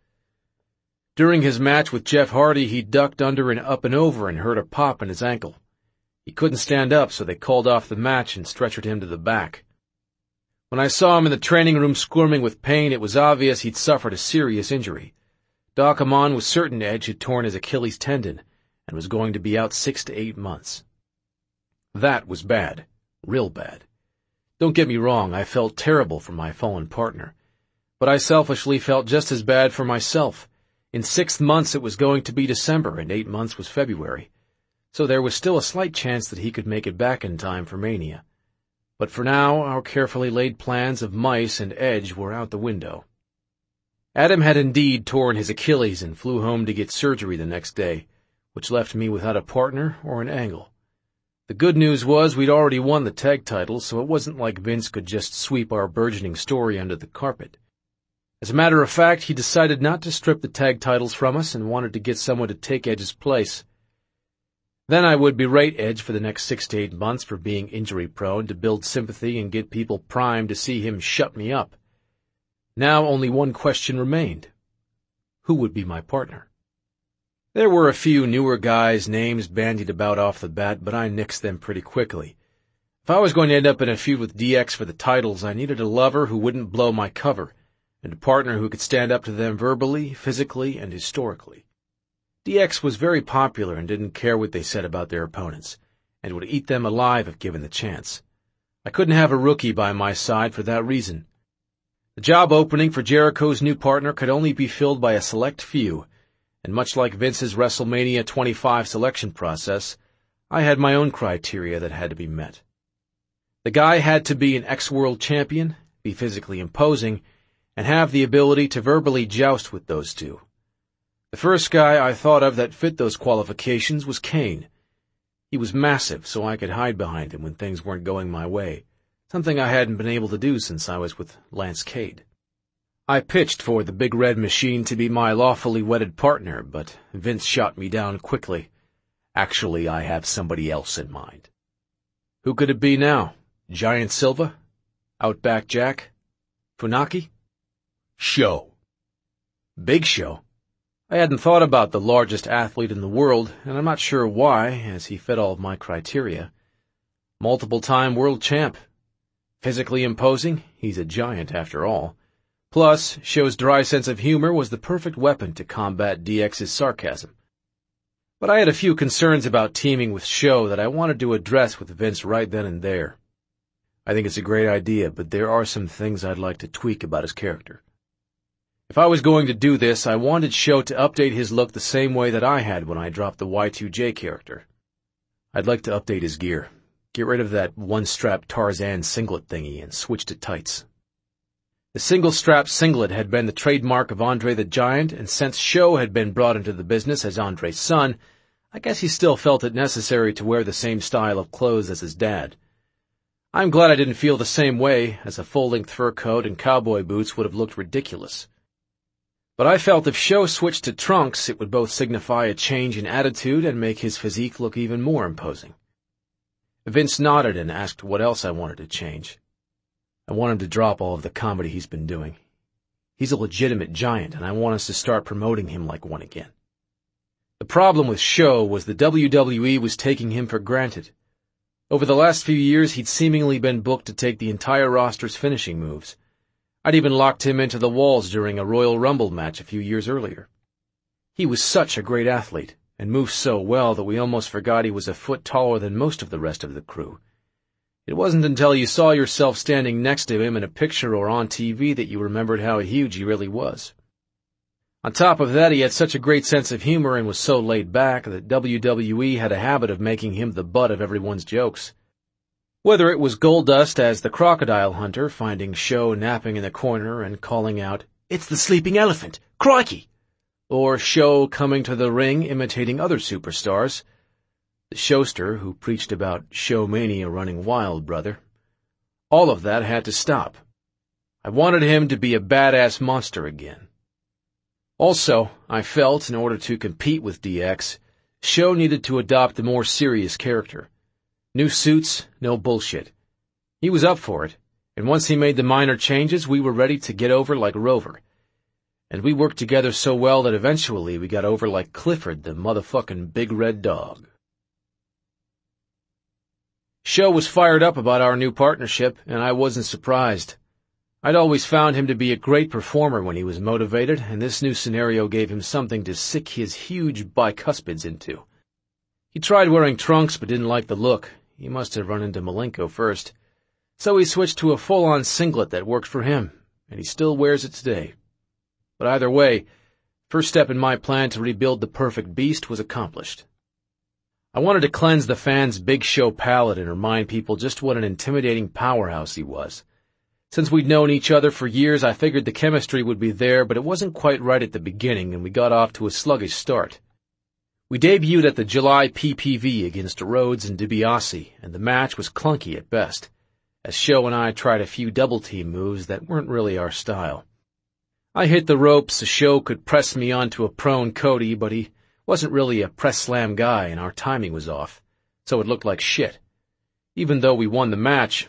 During his match with Jeff Hardy, he ducked under and up and over and hurt a pop in his ankle. He couldn't stand up, so they called off the match and stretchered him to the back. When I saw him in the training room squirming with pain, it was obvious he'd suffered a serious injury. Doc Amon was certain Edge had torn his Achilles tendon and was going to be out six to eight months. That was bad. Real bad. Don't get me wrong, I felt terrible for my fallen partner. But I selfishly felt just as bad for myself. In six months it was going to be December, and eight months was February. So there was still a slight chance that he could make it back in time for Mania. But for now, our carefully laid plans of mice and Edge were out the window. Adam had indeed torn his Achilles and flew home to get surgery the next day, which left me without a partner or an angle. The good news was we'd already won the tag titles, so it wasn't like Vince could just sweep our burgeoning story under the carpet. As a matter of fact, he decided not to strip the tag titles from us and wanted to get someone to take Edge's place. Then I would berate Edge for the next six to eight months for being injury-prone to build sympathy and get people primed to see him shut me up. Now only one question remained. Who would be my partner? There were a few newer guys' names bandied about off the bat, but I nixed them pretty quickly. If I was going to end up in a feud with D X for the titles, I needed a lover who wouldn't blow my cover, and a partner who could stand up to them verbally, physically, and historically. D X was very popular and didn't care what they said about their opponents, and would eat them alive if given the chance. I couldn't have a rookie by my side for that reason. The job opening for Jericho's new partner could only be filled by a select few, and much like Vince's WrestleMania twenty-five selection process, I had my own criteria that had to be met. The guy had to be an ex-world champion, be physically imposing, and have the ability to verbally joust with those two. The first guy I thought of that fit those qualifications was Kane. He was massive, so I could hide behind him when things weren't going my way, something I hadn't been able to do since I was with Lance Cade. I pitched for the Big Red Machine to be my lawfully wedded partner, but Vince shot me down quickly. Actually, I have somebody else in mind. Who could it be now? Giant Silva? Outback Jack? Funaki? Show. Big Show? I hadn't thought about the largest athlete in the world, and I'm not sure why, as he fit all of my criteria. Multiple-time world champ. Physically imposing, he's a giant after all. Plus, Show's dry sense of humor was the perfect weapon to combat D X's sarcasm. But I had a few concerns about teaming with Show that I wanted to address with Vince right then and there. I think it's a great idea, but there are some things I'd like to tweak about his character. If I was going to do this, I wanted Show to update his look the same way that I had when I dropped the Y two J character. I'd like to update his gear. Get rid of that one-strap Tarzan singlet thingy and switch to tights. The single-strap singlet had been the trademark of Andre the Giant, and since Show had been brought into the business as Andre's son, I guess he still felt it necessary to wear the same style of clothes as his dad. I'm glad I didn't feel the same way, as a full-length fur coat and cowboy boots would have looked ridiculous. But I felt if Show switched to trunks, it would both signify a change in attitude and make his physique look even more imposing. Vince nodded and asked what else I wanted to change. I want him to drop all of the comedy he's been doing. He's a legitimate giant, and I want us to start promoting him like one again. The problem with Show was the W W E was taking him for granted. Over the last few years, he'd seemingly been booked to take the entire roster's finishing moves. I'd even locked him into the walls during a Royal Rumble match a few years earlier. He was such a great athlete, and moved so well that we almost forgot he was a foot taller than most of the rest of the crew. It wasn't until you saw yourself standing next to him in a picture or on T V that you remembered how huge he really was. On top of that, he had such a great sense of humor and was so laid back that W W E had a habit of making him the butt of everyone's jokes. Whether it was Goldust as the crocodile hunter finding Show napping in the corner and calling out, "It's the sleeping elephant! Crikey!" or Show coming to the ring imitating other superstars, the Showster who preached about Showmania running wild, brother. All of that had to stop. I wanted him to be a badass monster again. Also, I felt, in order to compete with D X, Show needed to adopt a more serious character. New suits, no bullshit. He was up for it, and once he made the minor changes, we were ready to get over like Rover. And we worked together so well that eventually we got over like Clifford the motherfucking big red dog. Show was fired up about our new partnership, and I wasn't surprised. I'd always found him to be a great performer when he was motivated, and this new scenario gave him something to sick his huge bicuspids into. He tried wearing trunks but didn't like the look. He must have run into Malenko first. So he switched to a full-on singlet that worked for him, and he still wears it today. But either way, first step in my plan to rebuild the perfect beast was accomplished. I wanted to cleanse the fans' Big Show palate and remind people just what an intimidating powerhouse he was. Since we'd known each other for years, I figured the chemistry would be there, but it wasn't quite right at the beginning, and we got off to a sluggish start. We debuted at the July P P V against Rhodes and DiBiase, and the match was clunky at best, as Show and I tried a few double-team moves that weren't really our style. I hit the ropes so Show could press me onto a prone Cody, but he wasn't really a press-slam guy, and our timing was off, so it looked like shit. Even though we won the match,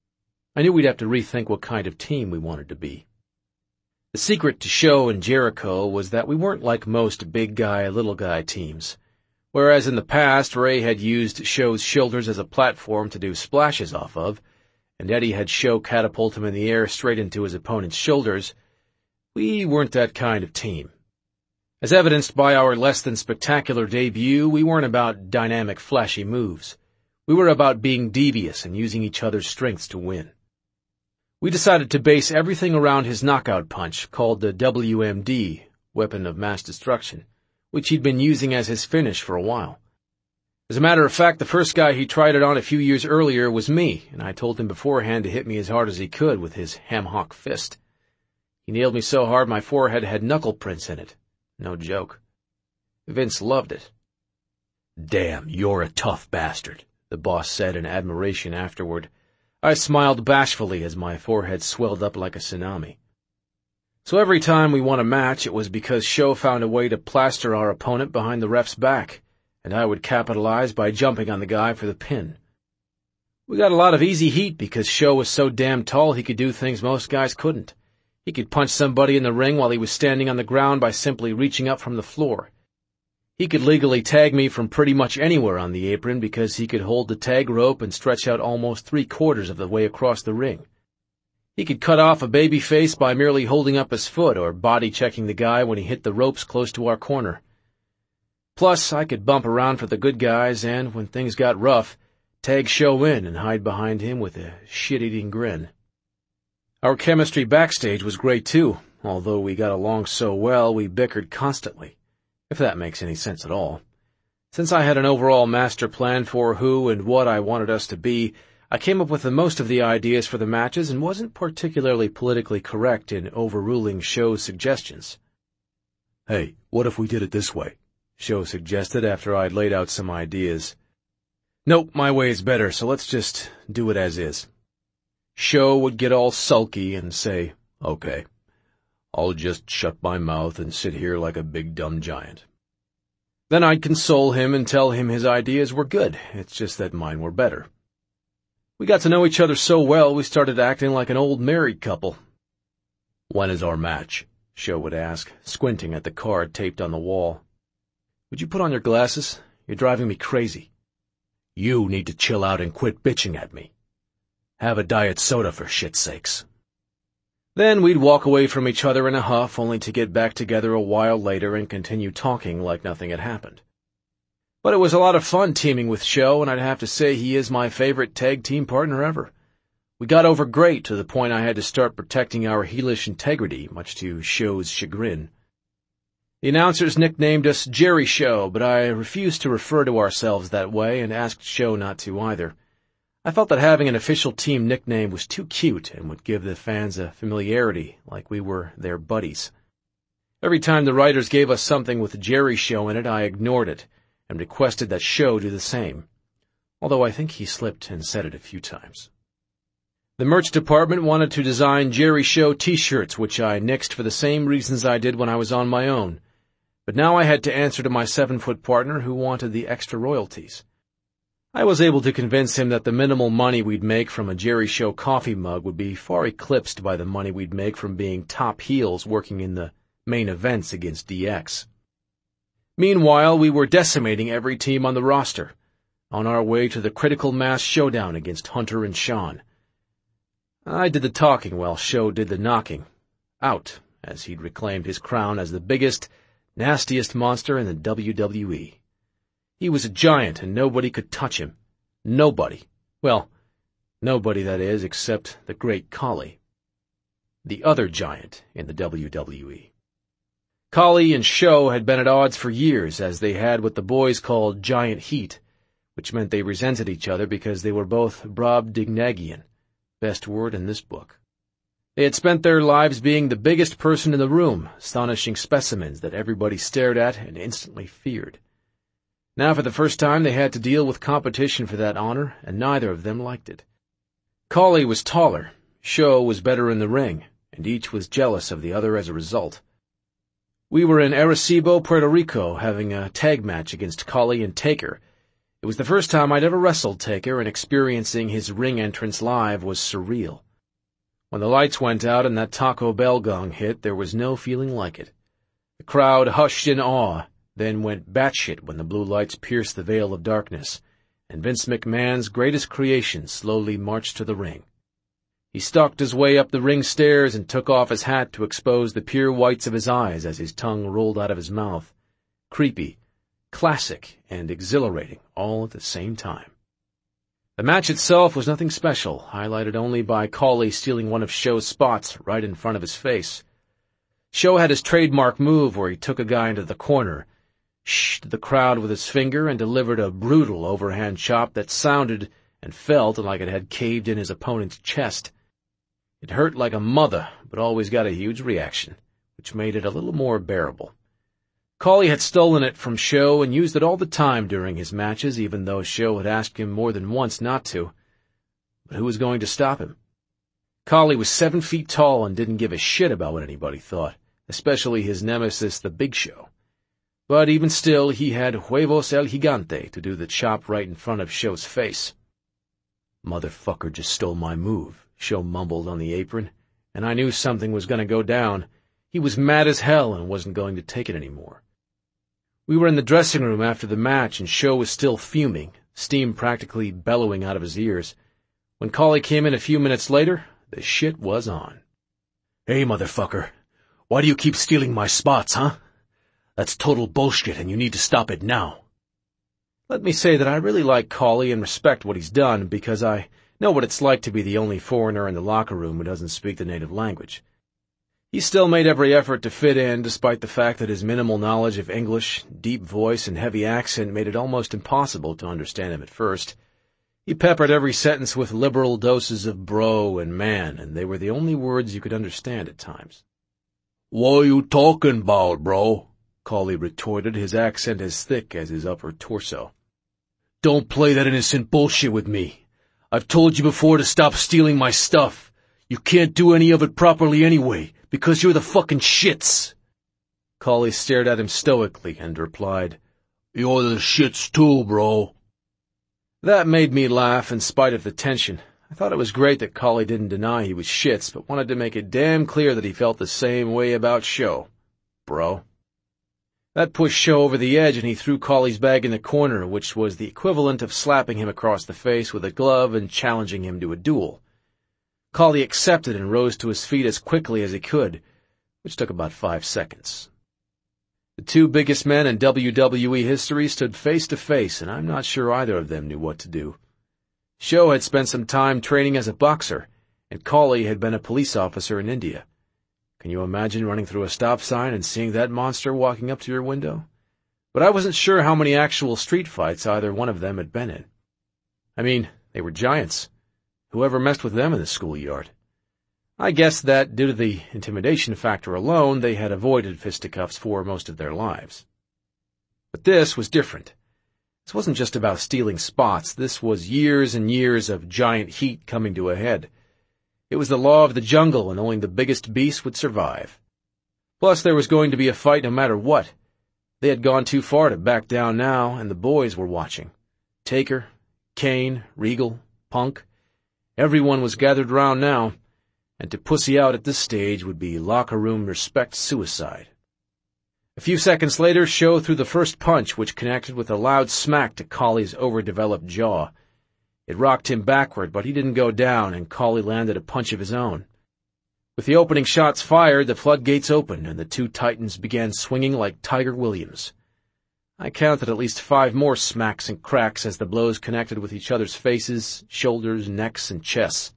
I knew we'd have to rethink what kind of team we wanted to be. The secret to Show and Jericho was that we weren't like most big guy, little guy teams. Whereas in the past, Ray had used Show's shoulders as a platform to do splashes off of, and Eddie had Show catapult him in the air straight into his opponent's shoulders, we weren't that kind of team. As evidenced by our less-than-spectacular debut, we weren't about dynamic, flashy moves. We were about being devious and using each other's strengths to win. We decided to base everything around his knockout punch, called the W M D, Weapon of Mass Destruction, which he'd been using as his finish for a while. As a matter of fact, the first guy he tried it on a few years earlier was me, and I told him beforehand to hit me as hard as he could with his ham-hock fist. He nailed me so hard my forehead had knuckle prints in it. No joke. Vince loved it. "Damn, you're a tough bastard," the boss said in admiration afterward. I smiled bashfully as my forehead swelled up like a tsunami. So every time we won a match, it was because Show found a way to plaster our opponent behind the ref's back, and I would capitalize by jumping on the guy for the pin. We got a lot of easy heat because Sho was so damn tall he could do things most guys couldn't. He could punch somebody in the ring while he was standing on the ground by simply reaching up from the floor. He could legally tag me from pretty much anywhere on the apron because he could hold the tag rope and stretch out almost three-quarters of the way across the ring. He could cut off a baby face by merely holding up his foot or body-checking the guy when he hit the ropes close to our corner. Plus, I could bump around for the good guys and, when things got rough, tag Sho in and hide behind him with a shit-eating grin. Our chemistry backstage was great too. Although we got along so well, we bickered constantly, if that makes any sense at all. Since I had an overall master plan for who and what I wanted us to be, I came up with the most of the ideas for the matches and wasn't particularly politically correct in overruling Sho's suggestions. "Hey, what if we did it this way?" Sho suggested after I'd laid out some ideas. "Nope, my way is better, so let's just do it as is." Sho would get all sulky and say, "Okay, I'll just shut my mouth and sit here like a big dumb giant." Then I'd console him and tell him his ideas were good, it's just that mine were better. We got to know each other so well we started acting like an old married couple. "When is our match?" Sho would ask, squinting at the card taped on the wall. "Would you put on your glasses? You're driving me crazy." "You need to chill out and quit bitching at me. Have a diet soda for shit's sakes." Then we'd walk away from each other in a huff, only to get back together a while later and continue talking like nothing had happened. But it was a lot of fun teaming with Sho, and I'd have to say he is my favorite tag team partner ever. We got over great to the point I had to start protecting our heelish integrity, much to Sho's chagrin. The announcers nicknamed us Jerry Sho, but I refused to refer to ourselves that way and asked Sho not to either. I felt that having an official team nickname was too cute and would give the fans a familiarity, like we were their buddies. Every time the writers gave us something with Jerry Sho in it, I ignored it and requested that Sho do the same, although I think he slipped and said it a few times. The merch department wanted to design Jerry Sho t-shirts, which I nixed for the same reasons I did when I was on my own. But now I had to answer to my seven-foot partner who wanted the extra royalties. I was able to convince him that the minimal money we'd make from a Jerry Sho coffee mug would be far eclipsed by the money we'd make from being top heels working in the main events against D X. Meanwhile, we were decimating every team on the roster, on our way to the critical mass showdown against Hunter and Sean. I did the talking while Sho did the knocking. Out, as he'd reclaimed his crown as the biggest, nastiest monster in the W W E. He was a giant, and nobody could touch him. Nobody. Well, nobody, that is, except the great Khali. The other giant in the W W E. Khali and Sho had been at odds for years, as they had what the boys called giant heat, which meant they resented each other because they were both Brobdingnagian, best word in this book. They had spent their lives being the biggest person in the room, astonishing specimens that everybody stared at and instantly feared. Now for the first time they had to deal with competition for that honor, and neither of them liked it. Khali was taller, Sho was better in the ring, and each was jealous of the other as a result. We were in Arecibo, Puerto Rico, having a tag match against Khali and Taker. It was the first time I'd ever wrestled Taker, and experiencing his ring entrance live was surreal. When the lights went out and that Taco Bell gong hit, there was no feeling like it. The crowd hushed in awe, then went batshit when the blue lights pierced the veil of darkness, and Vince McMahon's greatest creation slowly marched to the ring. He stalked his way up the ring stairs and took off his hat to expose the pure whites of his eyes as his tongue rolled out of his mouth. Creepy, classic, and exhilarating all at the same time. The match itself was nothing special, highlighted only by Khali stealing one of Sho's spots right in front of his face. Sho had his trademark move where he took a guy into the corner, shh-ed the crowd with his finger, and delivered a brutal overhand chop that sounded and felt like it had caved in his opponent's chest. It hurt like a mother, but always got a huge reaction, which made it a little more bearable. Khali had stolen it from Sho and used it all the time during his matches, even though Sho had asked him more than once not to. But who was going to stop him? Khali was seven feet tall and didn't give a shit about what anybody thought, especially his nemesis, the Big Show. But even still, he had huevos el gigante to do the chop right in front of Show's face. "Motherfucker just stole my move," Show mumbled on the apron, and I knew something was going to go down. He was mad as hell and wasn't going to take it anymore. We were in the dressing room after the match, and Show was still fuming, steam practically bellowing out of his ears. When Collie came in a few minutes later, the shit was on. "Hey, motherfucker, why do you keep stealing my spots, huh? That's total bullshit, and you need to stop it now." Let me say that I really like Collie and respect what he's done, because I know what it's like to be the only foreigner in the locker room who doesn't speak the native language. He still made every effort to fit in, despite the fact that his minimal knowledge of English, deep voice, and heavy accent made it almost impossible to understand him at first. He peppered every sentence with liberal doses of bro and man, and they were the only words you could understand at times. "What you talking about, bro?" Collie retorted, his accent as thick as his upper torso. "Don't play that innocent bullshit with me. I've told you before to stop stealing my stuff. You can't do any of it properly anyway, because you're the fucking shits." Collie stared at him stoically and replied, "You're the shits too, bro." That made me laugh in spite of the tension. I thought it was great that Collie didn't deny he was shits, but wanted to make it damn clear that he felt the same way about Show. Bro. That pushed Show over the edge, and he threw Collie's bag in the corner, which was the equivalent of slapping him across the face with a glove and challenging him to a duel. Collie accepted and rose to his feet as quickly as he could, which took about five seconds. The two biggest men in W W E history stood face to face, and I'm not sure either of them knew what to do. Show had spent some time training as a boxer, and Collie had been a police officer in India. Can you imagine running through a stop sign and seeing that monster walking up to your window? But I wasn't sure how many actual street fights either one of them had been in. I mean, they were giants. Whoever messed with them in the schoolyard? I guessed that, due to the intimidation factor alone, they had avoided fisticuffs for most of their lives. But this was different. This wasn't just about stealing spots. This was years and years of giant heat coming to a head. It was the law of the jungle, and only the biggest beast would survive. Plus, there was going to be a fight no matter what. They had gone too far to back down now, and the boys were watching. Taker, Kane, Regal, Punk. Everyone was gathered round now, and to pussy out at this stage would be locker room respect suicide. A few seconds later, Show threw the first punch, which connected with a loud smack to Collie's overdeveloped jaw. It rocked him backward, but he didn't go down, and Collie landed a punch of his own. With the opening shots fired, the floodgates opened, and the two titans began swinging like Tiger Williams. I counted at least five more smacks and cracks as the blows connected with each other's faces, shoulders, necks, and chests.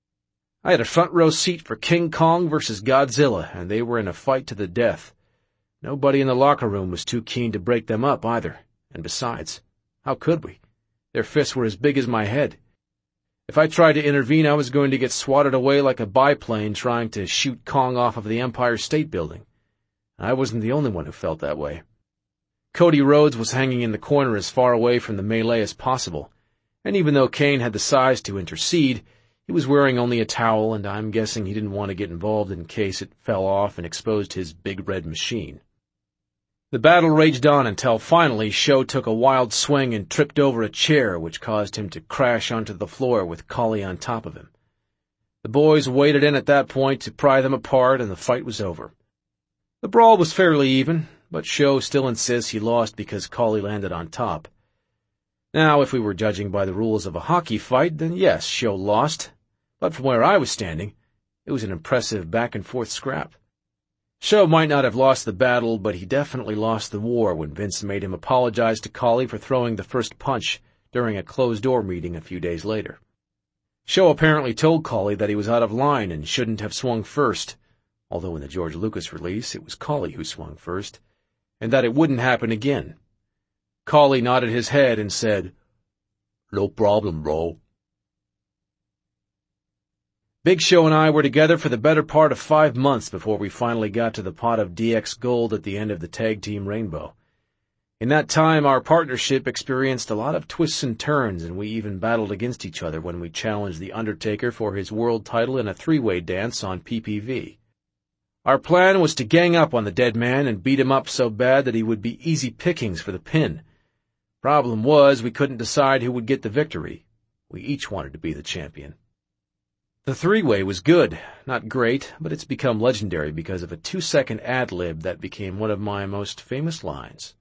I had a front row seat for King Kong versus Godzilla, and they were in a fight to the death. Nobody in the locker room was too keen to break them up either, and besides, how could we? Their fists were as big as my head. If I tried to intervene, I was going to get swatted away like a biplane trying to shoot Kong off of the Empire State Building. I wasn't the only one who felt that way. Cody Rhodes was hanging in the corner as far away from the melee as possible, and even though Kane had the size to intercede, he was wearing only a towel, and I'm guessing he didn't want to get involved in case it fell off and exposed his big red machine. The battle raged on until finally Show took a wild swing and tripped over a chair, which caused him to crash onto the floor with Collie on top of him. The boys waded in at that point to pry them apart, and the fight was over. The brawl was fairly even, but Show still insists he lost because Collie landed on top. Now, if we were judging by the rules of a hockey fight, then yes, Show lost, but from where I was standing, it was an impressive back-and-forth scrap. Show might not have lost the battle, but he definitely lost the war when Vince made him apologize to Collie for throwing the first punch during a closed-door meeting a few days later. Show apparently told Collie that he was out of line and shouldn't have swung first, although in the George Lucas release it was Collie who swung first, and that it wouldn't happen again. Collie nodded his head and said, "No problem, bro." Big Show and I were together for the better part of five months before we finally got to the pot of D X gold at the end of the tag team rainbow. In that time, our partnership experienced a lot of twists and turns, and we even battled against each other when we challenged The Undertaker for his world title in a three-way dance on P P V. Our plan was to gang up on the dead man and beat him up so bad that he would be easy pickings for the pin. Problem was, we couldn't decide who would get the victory. We each wanted to be the champion. The three-way was good, not great, but it's become legendary because of a two-second ad-lib that became one of my most famous lines.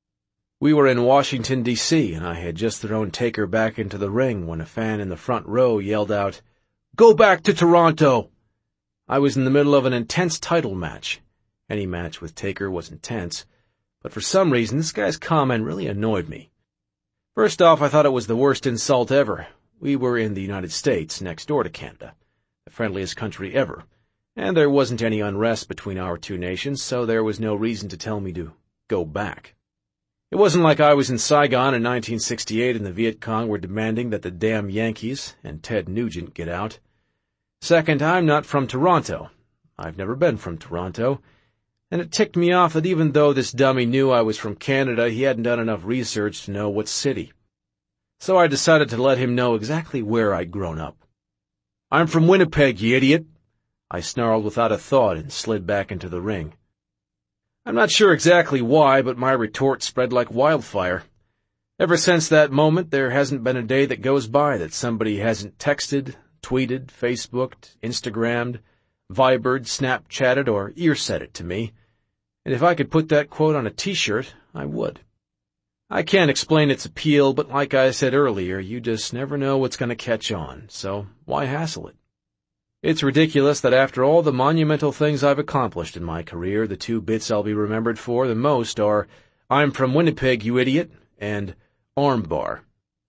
We were in Washington, D C, and I had just thrown Taker back into the ring when a fan in the front row yelled out, "Go back to Toronto!" I was in the middle of an intense title match. Any match with Taker was intense, but for some reason this guy's comment really annoyed me. First off, I thought it was the worst insult ever. We were in the United States, next door to Canada, the friendliest country ever, and there wasn't any unrest between our two nations, so there was no reason to tell me to go back. It wasn't like I was in Saigon in nineteen sixty-eight and the Viet Cong were demanding that the damn Yankees and Ted Nugent get out. Second, I'm not from Toronto. I've never been from Toronto, and it ticked me off that even though this dummy knew I was from Canada, he hadn't done enough research to know what city. So I decided to let him know exactly where I'd grown up. "I'm from Winnipeg, you idiot," I snarled without a thought and slid back into the ring. I'm not sure exactly why, but my retort spread like wildfire. Ever since that moment, there hasn't been a day that goes by that somebody hasn't texted, tweeted, Facebooked, Instagrammed, Vibered, Snapchatted, or ear-said it to me. And if I could put that quote on a t-shirt, I would. I can't explain its appeal, but like I said earlier, you just never know what's going to catch on, so why hassle it? It's ridiculous that after all the monumental things I've accomplished in my career, the two bits I'll be remembered for the most are, "I'm from Winnipeg, you idiot," and "armbar."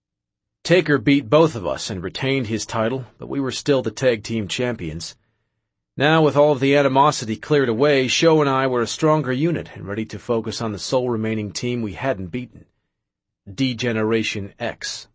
Taker beat both of us and retained his title, but we were still the tag team champions. Now, with all of the animosity cleared away, Show and I were a stronger unit and ready to focus on the sole remaining team we hadn't beaten, D-Generation X.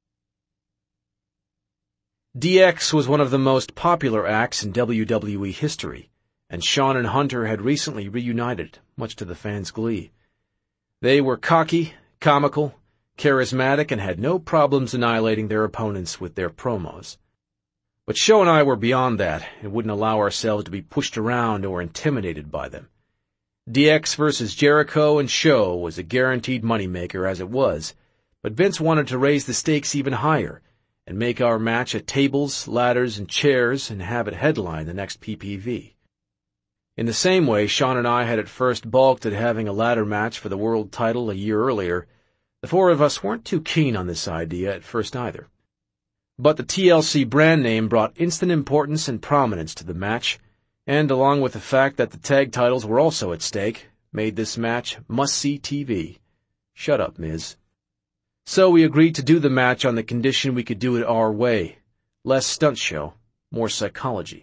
D X was one of the most popular acts in W W E history, and Shawn and Hunter had recently reunited, much to the fans' glee. They were cocky, comical, charismatic, and had no problems annihilating their opponents with their promos. But Show and I were beyond that, and wouldn't allow ourselves to be pushed around or intimidated by them. D X versus Jericho and Show was a guaranteed moneymaker as it was, but Vince wanted to raise the stakes even higher, and make our match at tables, ladders, and chairs, and have it headline the next P P V. In the same way, Shawn and I had at first balked at having a ladder match for the world title a year earlier. The four of us weren't too keen on this idea at first either. But the T L C brand name brought instant importance and prominence to the match, and along with the fact that the tag titles were also at stake, made this match must-see T V. Shut up, Miz. So we agreed to do the match on the condition we could do it our way. Less stunt show, more psychology.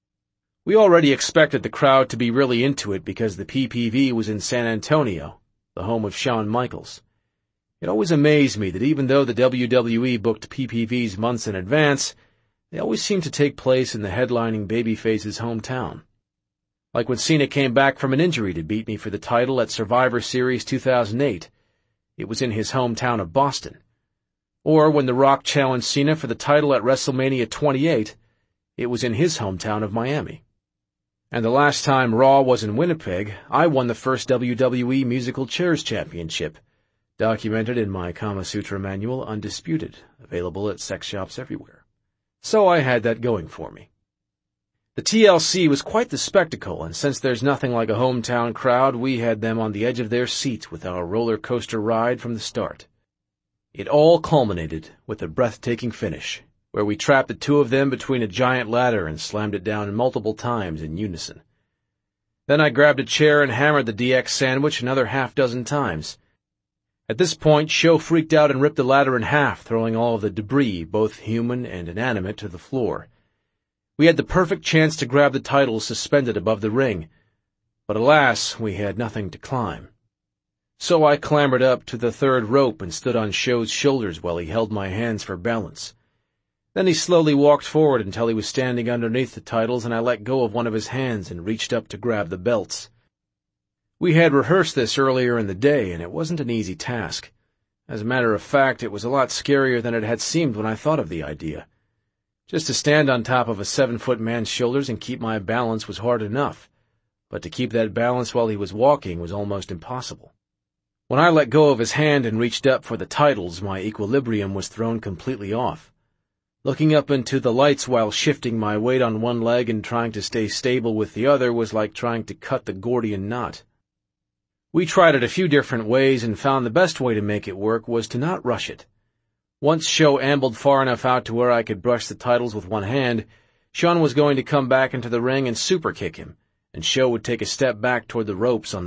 We already expected the crowd to be really into it because the P P V was in San Antonio, the home of Shawn Michaels. It always amazed me that even though the W W E booked P P Vs months in advance, they always seemed to take place in the headlining babyface's hometown. Like when Cena came back from an injury to beat me for the title at Survivor Series two thousand eight. It was in his hometown of Boston. Or when The Rock challenged Cena for the title at WrestleMania twenty-eight, it was in his hometown of Miami. And the last time Raw was in Winnipeg, I won the first W W E Musical Chairs Championship, documented in my Kama Sutra manual, Undisputed, available at sex shops everywhere. So I had that going for me. The T L C was quite the spectacle, and since there's nothing like a hometown crowd, we had them on the edge of their seats with our roller coaster ride from the start. It all culminated with a breathtaking finish, where we trapped the two of them between a giant ladder and slammed it down multiple times in unison. Then I grabbed a chair and hammered the D X sandwich another half dozen times. At this point, Show freaked out and ripped the ladder in half, throwing all of the debris, both human and inanimate, to the floor. We had the perfect chance to grab the titles suspended above the ring, but alas, we had nothing to climb. So I clambered up to the third rope and stood on Show's shoulders while he held my hands for balance. Then he slowly walked forward until he was standing underneath the titles, and I let go of one of his hands and reached up to grab the belts. We had rehearsed this earlier in the day, and it wasn't an easy task. As a matter of fact, it was a lot scarier than it had seemed when I thought of the idea. Just to stand on top of a seven-foot man's shoulders and keep my balance was hard enough, but to keep that balance while he was walking was almost impossible. When I let go of his hand and reached up for the titles, my equilibrium was thrown completely off. Looking up into the lights while shifting my weight on one leg and trying to stay stable with the other was like trying to cut the Gordian knot. We tried it a few different ways and found the best way to make it work was to not rush it. Once Sho ambled far enough out to where I could brush the titles with one hand, Sean was going to come back into the ring and super kick him, and Sho would take a step back toward the ropes on